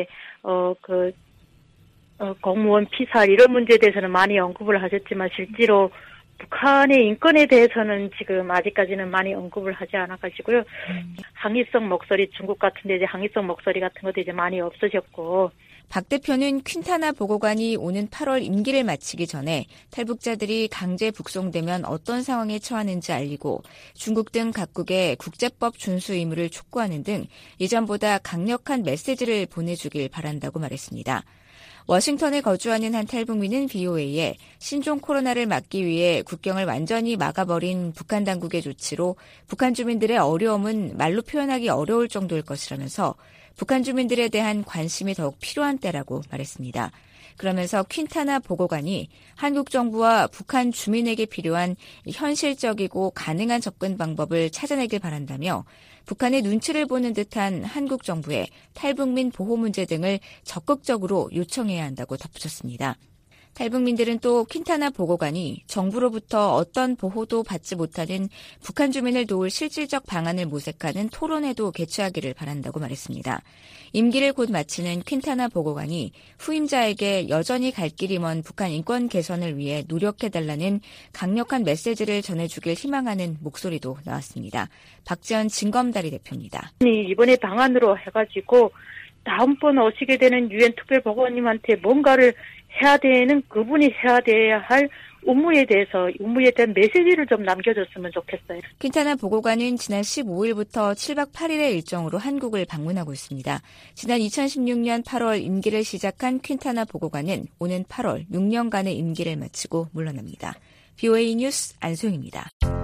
공무원 피살 이런 문제에 대해서는 많이 언급을 하셨지만 실제로 북한의 인권에 대해서는 지금 아직까지는 많이 언급을 하지 않아가지고요. 항의성 목소리, 중국 같은데 항의성 목소리 같은 것도 많이 없어졌고. 박 대표는 퀸타나 보고관이 오는 8월 임기를 마치기 전에 탈북자들이 강제 북송되면 어떤 상황에 처하는지 알리고 중국 등 각국의 국제법 준수 의무를 촉구하는 등 이전보다 강력한 메시지를 보내주길 바란다고 말했습니다. 워싱턴에 거주하는 한 탈북민은 VOA에 신종 코로나를 막기 위해 국경을 완전히 막아버린 북한 당국의 조치로 북한 주민들의 어려움은 말로 표현하기 어려울 정도일 것이라면서 북한 주민들에 대한 관심이 더욱 필요한 때라고 말했습니다. 그러면서 퀸타나 보고관이 한국 정부와 북한 주민에게 필요한 현실적이고 가능한 접근 방법을 찾아내길 바란다며 북한의 눈치를 보는 듯한 한국 정부의 탈북민 보호 문제 등을 적극적으로 요청해야 한다고 덧붙였습니다. 탈북민들은 또 퀸타나 보고관이 정부로부터 어떤 보호도 받지 못하는 북한 주민을 도울 실질적 방안을 모색하는 토론회도 개최하기를 바란다고 말했습니다. 임기를 곧 마치는 퀸타나 보고관이 후임자에게 여전히 갈 길이 먼 북한 인권 개선을 위해 노력해달라는 강력한 메시지를 전해주길 희망하는 목소리도 나왔습니다. 박지연 진검다리 대표입니다. 이번에 방안으로 해가지고 다음번 오시게 되는 유엔 특별보고관님한테 뭔가를 해야 되는 그분이 해야 돼야 할 업무에 대한 메시지를 좀 남겨줬으면 좋겠어요. 퀸타나 보고관은 지난 15일부터 7박 8일의 일정으로 한국을 방문하고 있습니다. 지난 2016년 8월 임기를 시작한 퀸타나 보고관은 오는 8월 6년간의 임기를 마치고 물러납니다. BOA 뉴스 안소영입니다.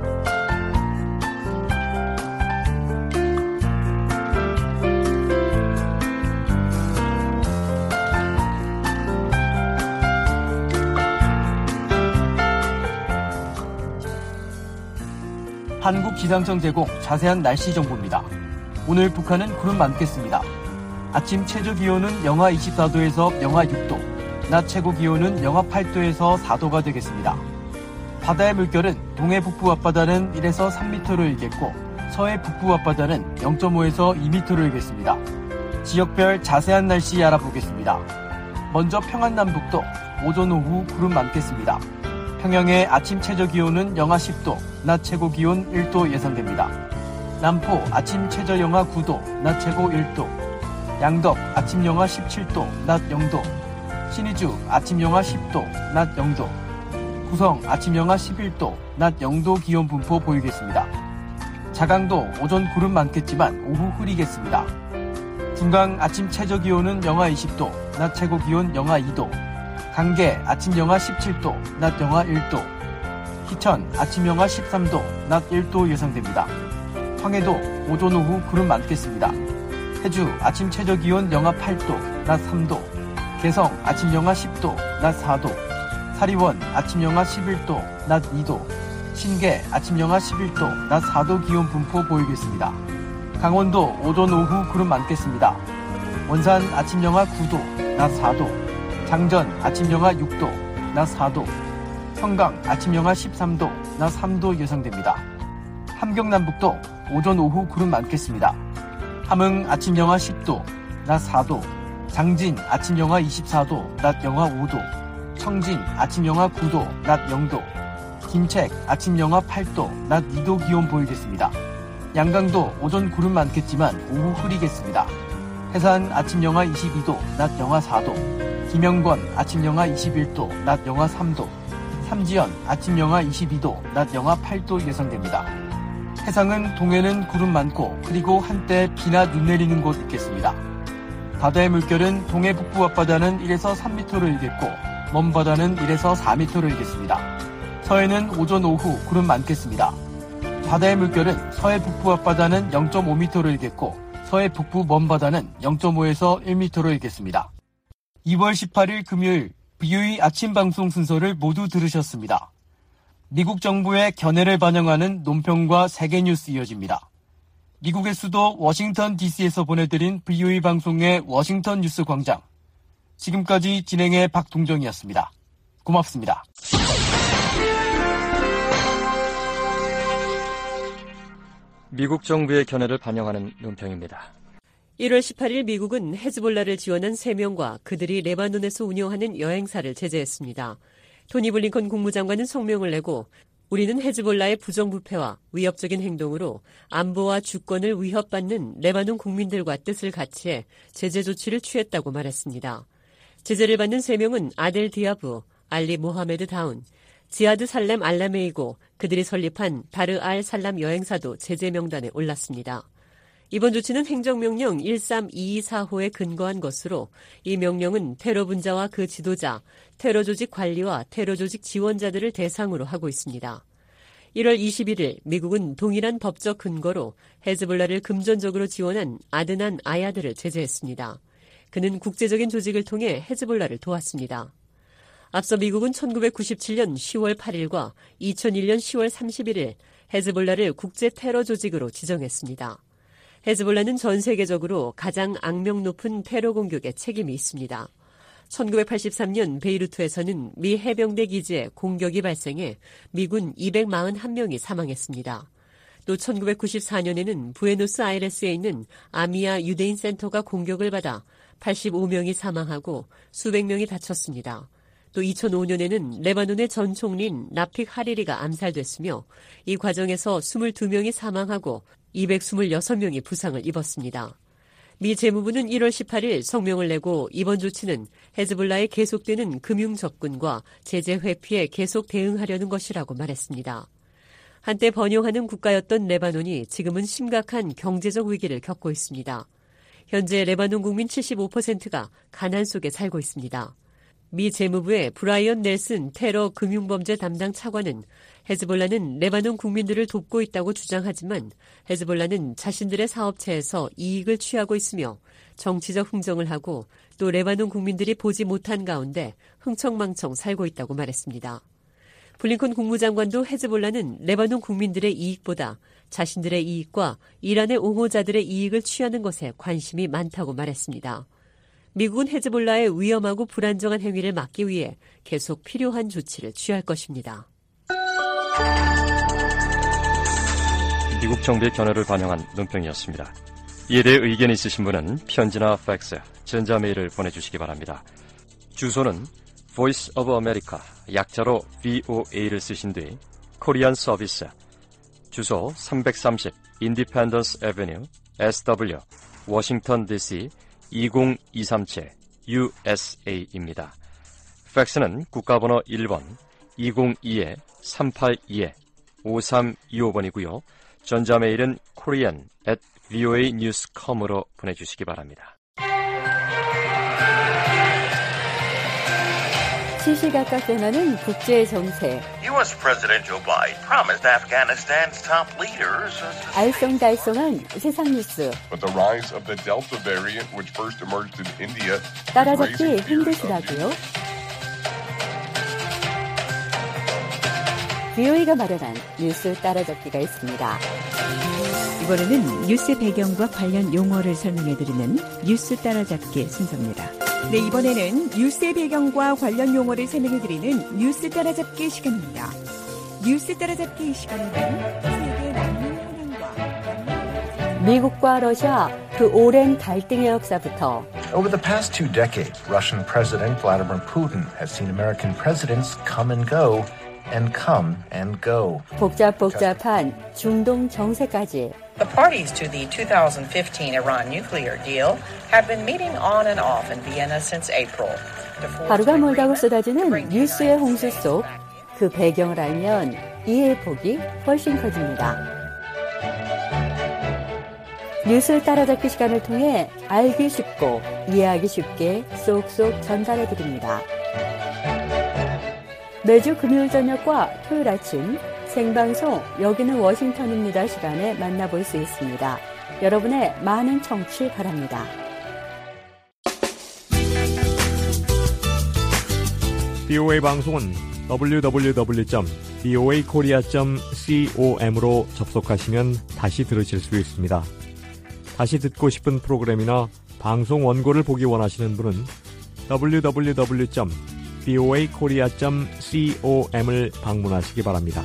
한국기상청 제공 자세한 날씨 정보입니다. 오늘 북한은 구름 많겠습니다. 아침 최저 기온은 영하 24도에서 영하 6도, 낮 최고 기온은 영하 8도에서 4도가 되겠습니다. 바다의 물결은 동해 북부 앞바다는 1에서 3m로 일겠고 서해 북부 앞바다는 0.5에서 2m로 일겠습니다. 지역별 자세한 날씨 알아보겠습니다. 먼저 평안남북도 오전 오후 구름 많겠습니다. 평양의 아침 최저 기온은 영하 10도, 낮 최고 기온 1도 예상됩니다. 남포 아침 최저 영하 9도, 낮 최고 1도. 양덕 아침 영하 17도, 낮 0도. 신의주 아침 영하 10도, 낮 0도. 구성 아침 영하 11도, 낮 0도 기온 분포 보이겠습니다. 자강도 오전 구름 많겠지만 오후 흐리겠습니다. 중강 아침 최저 기온은 영하 20도, 낮 최고 기온 영하 2도. 강계 아침 영하 17도, 낮 영하 1도. 희천 아침 영하 13도, 낮 1도 예상됩니다. 황해도 오전 오후 구름 많겠습니다. 해주 아침 최저 기온 영하 8도, 낮 3도. 개성 아침 영하 10도, 낮 4도. 사리원 아침 영하 11도, 낮 2도. 신계 아침 영하 11도, 낮 4도 기온 분포 보이겠습니다. 강원도 오전 오후 구름 많겠습니다. 원산 아침 영하 9도, 낮 4도. 장전 아침 영하 6도, 낮 4도. 평강 아침 영하 13도, 낮 3도 예상됩니다. 함경남북도 오전 오후 구름 많겠습니다. 함흥 아침 영하 10도, 낮 4도. 장진 아침 영하 24도, 낮 영하 5도. 청진 아침 영하 9도, 낮 0도. 김책 아침 영하 8도, 낮 2도 기온 보이겠습니다. 양강도 오전 구름 많겠지만 오후 흐리겠습니다. 해산 아침 영하 22도, 낮 영하 4도. 김영권 아침 영하 21도, 낮 영하 3도. 삼지연 아침 영하 22도, 낮 영하 8도 예상됩니다. 해상은 동해는 구름 많고 그리고 한때 비나 눈 내리는 곳 있겠습니다. 바다의 물결은 동해 북부 앞바다는 1에서 3m로 일겠고 먼 바다는 1에서 4m로 일겠습니다. 서해는 오전 오후 구름 많겠습니다. 바다의 물결은 서해 북부 앞바다는 0.5m로 일겠고 서해 북부 먼 바다는 0.5에서 1m로 일겠습니다. 2월 18일 금요일 BOE 아침 방송 순서를 모두 들으셨습니다. 미국 정부의 견해를 반영하는 논평과 세계뉴스 이어집니다. 미국의 수도 워싱턴 DC에서 보내드린 BOE 방송의 워싱턴 뉴스 광장. 지금까지 진행의 박동정이었습니다. 고맙습니다. 미국 정부의 견해를 반영하는 논평입니다. 1월 18일 미국은 헤즈볼라를 지원한 3명과 그들이 레바논에서 운영하는 여행사를 제재했습니다. 토니 블링컨 국무장관은 성명을 내고 우리는 헤즈볼라의 부정부패와 위협적인 행동으로 안보와 주권을 위협받는 레바논 국민들과 뜻을 같이해 제재 조치를 취했다고 말했습니다. 제재를 받는 3명은 아델 디아브, 알리 모하메드 다운, 지하드 살렘 알라메이고 그들이 설립한 다르 알 살람 여행사도 제재 명단에 올랐습니다. 이번 조치는 행정명령 13224호에 근거한 것으로 이 명령은 테러 분자와 그 지도자, 테러 조직 관리와 테러 조직 지원자들을 대상으로 하고 있습니다. 1월 21일 미국은 동일한 법적 근거로 헤즈볼라를 금전적으로 지원한 아드난 아야드를 제재했습니다. 그는 국제적인 조직을 통해 헤즈볼라를 도왔습니다. 앞서 미국은 1997년 10월 8일과 2001년 10월 31일 헤즈볼라를 국제 테러 조직으로 지정했습니다. 헤즈볼라는 전 세계적으로 가장 악명 높은 테러 공격에 책임이 있습니다. 1983년 베이루트에서는 미 해병대 기지에 공격이 발생해 미군 241명이 사망했습니다. 또 1994년에는 부에노스아이레스에 있는 아미아 유대인 센터가 공격을 받아 85명이 사망하고 수백 명이 다쳤습니다. 또 2005년에는 레바논의 전 총리인 라픽 하리리가 암살됐으며 이 과정에서 22명이 사망하고 226명이 부상을 입었습니다. 미 재무부는 1월 18일 성명을 내고 이번 조치는 헤즈볼라의 계속되는 금융 접근과 제재 회피에 계속 대응하려는 것이라고 말했습니다. 한때 번영하는 국가였던 레바논이 지금은 심각한 경제적 위기를 겪고 있습니다. 현재 레바논 국민 75%가 가난 속에 살고 있습니다. 미 재무부의 브라이언 넬슨 테러 금융범죄 담당 차관은 헤즈볼라는 레바논 국민들을 돕고 있다고 주장하지만 헤즈볼라는 자신들의 사업체에서 이익을 취하고 있으며 정치적 흥정을 하고 또 레바논 국민들이 보지 못한 가운데 흥청망청 살고 있다고 말했습니다. 블링컨 국무장관도 헤즈볼라는 레바논 국민들의 이익보다 자신들의 이익과 이란의 옹호자들의 이익을 취하는 것에 관심이 많다고 말했습니다. 미국은 헤즈볼라의 위험하고 불안정한 행위를 막기 위해 계속 필요한 조치를 취할 것입니다. 미국 정부의 견해를 반영한 논평이었습니다. 이에 대해 의견이 있으신 분은 편지나 팩스, 전자메일을 보내주시기 바랍니다. 주소는 Voice of America, 약자로 VOA를 쓰신 뒤 코리안 서비스, 주소 330 Independence Avenue, SW, 워싱턴 DC 20237 USA입니다. 팩스는 국가번호 1번 202-382-5325번이고요. 전자메일은 korean@voanews.com으로 보내주시기 바랍니다. 시시각각 변하는 국제 정세. U.S. President Joe Biden promised Afghanistan's top leaders. 알쏭달쏭한 세상 뉴스. But the rise of the Delta variant, which first emerged in India, 따라잡기 힘드시다고요? VOA가 마련한 뉴스 따라잡기가 있습니다. 이번에는 뉴스 배경과 관련 용어를 설명해드리는 뉴스 따라잡기 순서입니다. 네, 이번에는 뉴스의 배경과 관련 용어를 설명해드리는 뉴스 따라잡기 시간입니다. 뉴스 따라잡기 시간에는 세계 난민 현황과 미국과 러시아 그 오랜 갈등의 역사부터 Over the past 2 decades, Russian President Vladimir Putin has seen American presidents come and go and come and go. 복잡한 중동 정세까지 The parties to the 2015 Iran nuclear deal have been meeting on and off in Vienna since April. 하루가 멀다고 쏟아지는 뉴스의 홍수 속 그 배경을 알면 이해의 폭이 훨씬 커집니다. 뉴스 따라잡기 시간을 통해 알기 쉽고 이해하기 쉽게 쏙쏙 전달해드립니다. 매주 금요일 저녁과 토요일 아침 생방송 여기는 워싱턴입니다 시간에 만나볼 수 있습니다. 여러분의 많은 청취 바랍니다. VOA 방송은 www.voakorea.com으로 접속하시면 다시 들으실 수 있습니다. 다시 듣고 싶은 프로그램이나 방송 원고를 보기 원하시는 분은 www.voakorea.com을 방문하시기 바랍니다.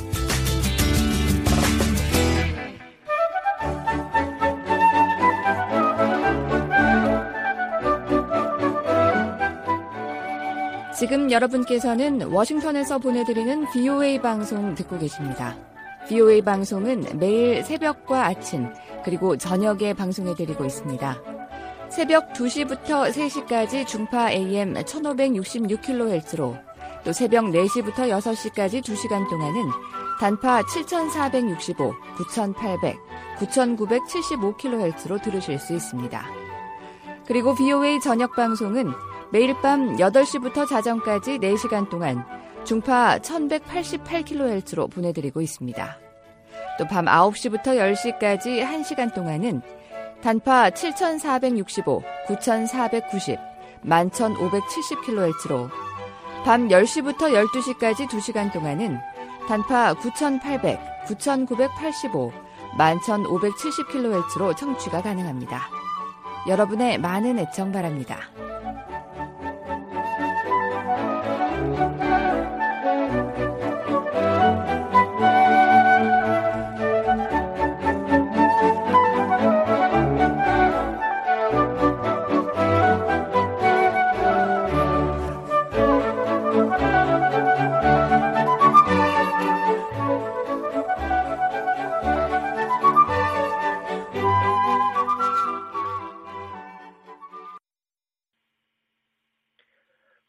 지금 여러분께서는 워싱턴에서 보내드리는 VOA 방송 듣고 계십니다. VOA 방송은 매일 새벽과 아침 그리고 저녁에 방송해드리고 있습니다. 새벽 2시부터 3시까지 중파 AM 1566kHz로 또 새벽 4시부터 6시까지 2시간 동안은 단파 7465, 9800, 9975kHz로 들으실 수 있습니다. 그리고 VOA 저녁 방송은 매일 밤 8시부터 자정까지 4시간 동안 중파 1188kHz로 보내드리고 있습니다. 또 밤 9시부터 10시까지 1시간 동안은 단파 7465, 9490, 11570kHz로 밤 10시부터 12시까지 2시간 동안은 단파 9800, 9985, 11570kHz로 청취가 가능합니다. 여러분의 많은 애청 바랍니다.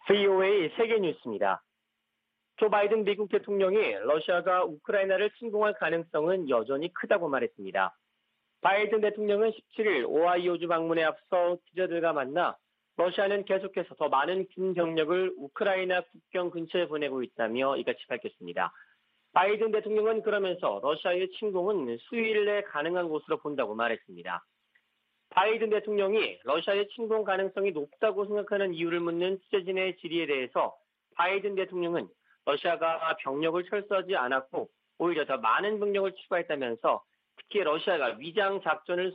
VOA 세계뉴스입니다. 조 바이든 미국 대통령이 러시아가 우크라이나를 침공할 가능성은 여전히 크다고 말했습니다. 바이든 대통령은 17일 오하이오주 방문에 앞서 기자들과 만나 러시아는 계속해서 더 많은 군 병력을 우크라이나 국경 근처에 보내고 있다며 이같이 밝혔습니다. 바이든 대통령은 그러면서 러시아의 침공은 수일 내 가능한 것으로 본다고 말했습니다. 바이든 대통령이 러시아의 침공 가능성이 높다고 생각하는 이유를 묻는 취재진의 질의에 대해서 바이든 대통령은 러시아가 병력을 철수하지 않았고 오히려 더 많은 병력을 추가했다면서 특히 러시아가 위장 작전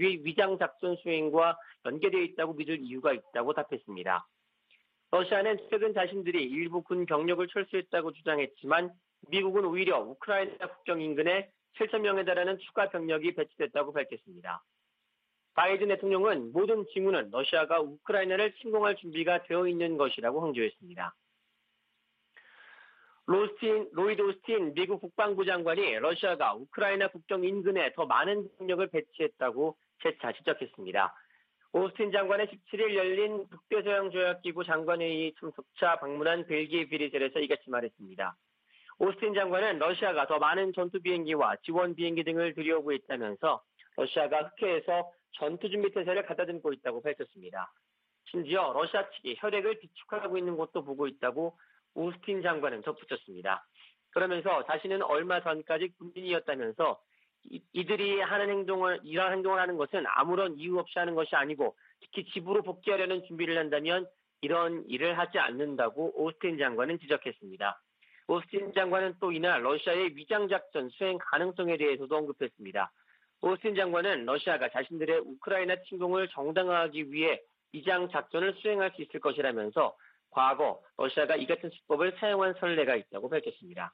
수행과 연계되어 있다고 믿을 이유가 있다고 답했습니다. 러시아는 최근 자신들이 일부 군 병력을 철수했다고 주장했지만 미국은 오히려 우크라이나 국경 인근에 7,000명에 달하는 추가 병력이 배치됐다고 밝혔습니다. 바이든 대통령은 모든 징후는 러시아가 우크라이나를 침공할 준비가 되어 있는 것이라고 강조했습니다. 로이드 오스틴 미국 국방부 장관이 러시아가 우크라이나 국경 인근에 더 많은 병력을 배치했다고 재차 지적했습니다. 오스틴 장관은 17일 열린 북대서양조약기구 장관회의 참석차 방문한 벨기에 브뤼셀에서 이같이 말했습니다. 오스틴 장관은 러시아가 더 많은 전투 비행기와 지원 비행기 등을 들여오고 있다면서 러시아가 흑해에서 전투준비 태세를 가다듬고 있다고 밝혔습니다. 심지어 러시아 측이 혈액을 비축하고 있는 것도 보고 있다고 오스틴 장관은 덧붙였습니다. 그러면서 자신은 얼마 전까지 군인이었다면서 이들이 이러한 행동을 하는 것은 아무런 이유 없이 하는 것이 아니고 특히 집으로 복귀하려는 준비를 한다면 이런 일을 하지 않는다고 오스틴 장관은 지적했습니다. 오스틴 장관은 또 이날 러시아의 위장작전 수행 가능성에 대해서도 언급했습니다. 오스틴 장관은 러시아가 자신들의 우크라이나 침공을 정당화하기 위해 위장작전을 수행할 수 있을 것이라면서 과거 러시아가 이 같은 수법을 사용한 선례가 있다고 밝혔습니다.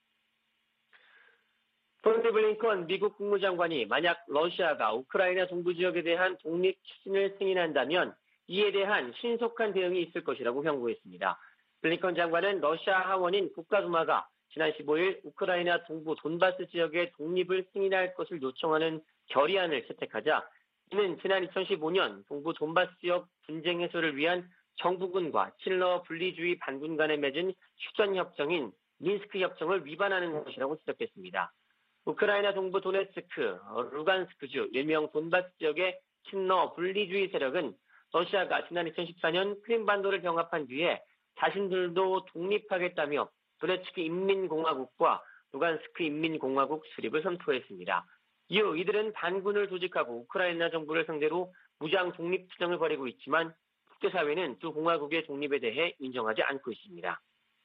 토니 블링컨 미국 국무장관이 만약 러시아가 우크라이나 동부 지역에 대한 독립 추진을 승인한다면 이에 대한 신속한 대응이 있을 것이라고 경고했습니다. 블링컨 장관은 러시아 하원인 국가두마가 지난 15일 우크라이나 동부 돈바스 지역의 독립을 승인할 것을 요청하는 결의안을 채택하자 이는 지난 2015년 동부 돈바스 지역 분쟁 해소를 위한 정부군과 친러 분리주의 반군 간에 맺은 휴전협정인 미인스크 협정을 위반하는 것이라고 지적했습니다. 우크라이나 동부 도네츠크, 루간스크주, 일명 돈바스 지역의 친러 분리주의 세력은 러시아가 지난 2014년 크림반도를 병합한 뒤에 자신들도 독립하겠다며 도네츠크 인민공화국과 루간스크 인민공화국 수립을 선포했습니다. 이후 이들은 반군을 조직하고 우크라이나 정부를 상대로 무장 독립투쟁을 벌이고 있지만 국제사회는 두 공화국의 독립에 대해 인정하지 않고 있습니다.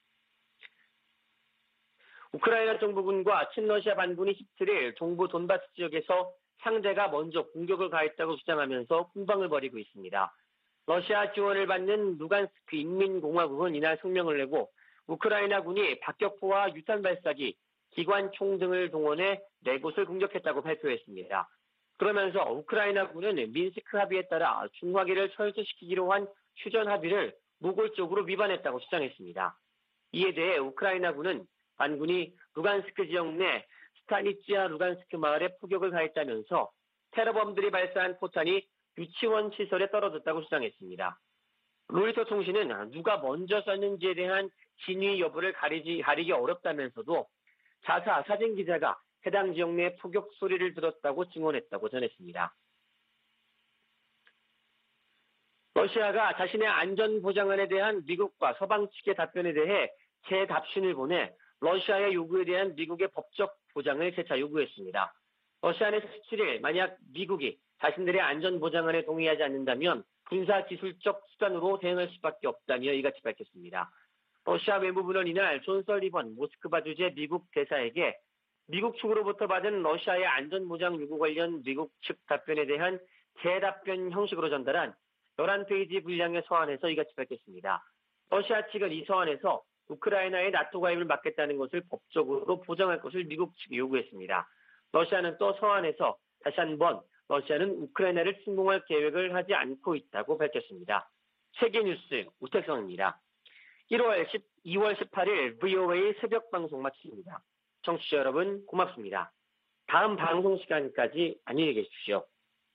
우크라이나 정부군과 친러시아 반군이 17일 동부 돈바스 지역에서 상대가 먼저 공격을 가했다고 주장하면서 공방을 벌이고 있습니다. 러시아 지원을 받는 루간스크 인민공화국은 이날 성명을 내고 우크라이나군이 박격포와 유탄 발사기, 기관총 등을 동원해 4곳을 공격했다고 발표했습니다. 그러면서 우크라이나군은 민스크 합의에 따라 중화기를 철수시키기로 한 휴전 합의를 무골적으로 위반했다고 주장했습니다. 이에 대해 우크라이나군은 반군이 루간스크 지역 내 스타니치아 루간스크 마을에 포격을 가했다면서 테러범들이 발사한 포탄이 유치원 시설에 떨어졌다고 주장했습니다. 로이터 통신은 누가 먼저 쐈는지에 대한 진위 여부를 가리기 어렵다면서도 자사 사진 기자가 해당 지역 내 포격 소리를 들었다고 증언했다고 전했습니다. 러시아가 자신의 안전보장안에 대한 미국과 서방 측의 답변에 대해 재답신을 보내 러시아의 요구에 대한 미국의 법적 보장을 재차 요구했습니다. 러시아는 17일 만약 미국이 자신들의 안전보장안에 동의하지 않는다면 군사기술적 수단으로 대응할 수밖에 없다며 이같이 밝혔습니다. 러시아 외무부는 이날 존 설리번 모스크바 주재 미국 대사에게 미국 측으로부터 받은 러시아의 안전보장 요구 관련 미국 측 답변에 대한 재답변 형식으로 전달한 11페이지 분량의 서한에서 이같이 밝혔습니다. 러시아 측은 이 서한에서 우크라이나의 나토 가입을 막겠다는 것을 법적으로 보장할 것을 미국 측이 요구했습니다. 러시아는 또 서한에서 다시 한번 러시아는 우크라이나를 침공할 계획을 하지 않고 있다고 밝혔습니다. 세계뉴스 우택성입니다. 2월 18일 VOA 새벽 방송 마칩니다. 청취자 여러분 고맙습니다. 다음 방송 시간까지 안녕히 계십시오.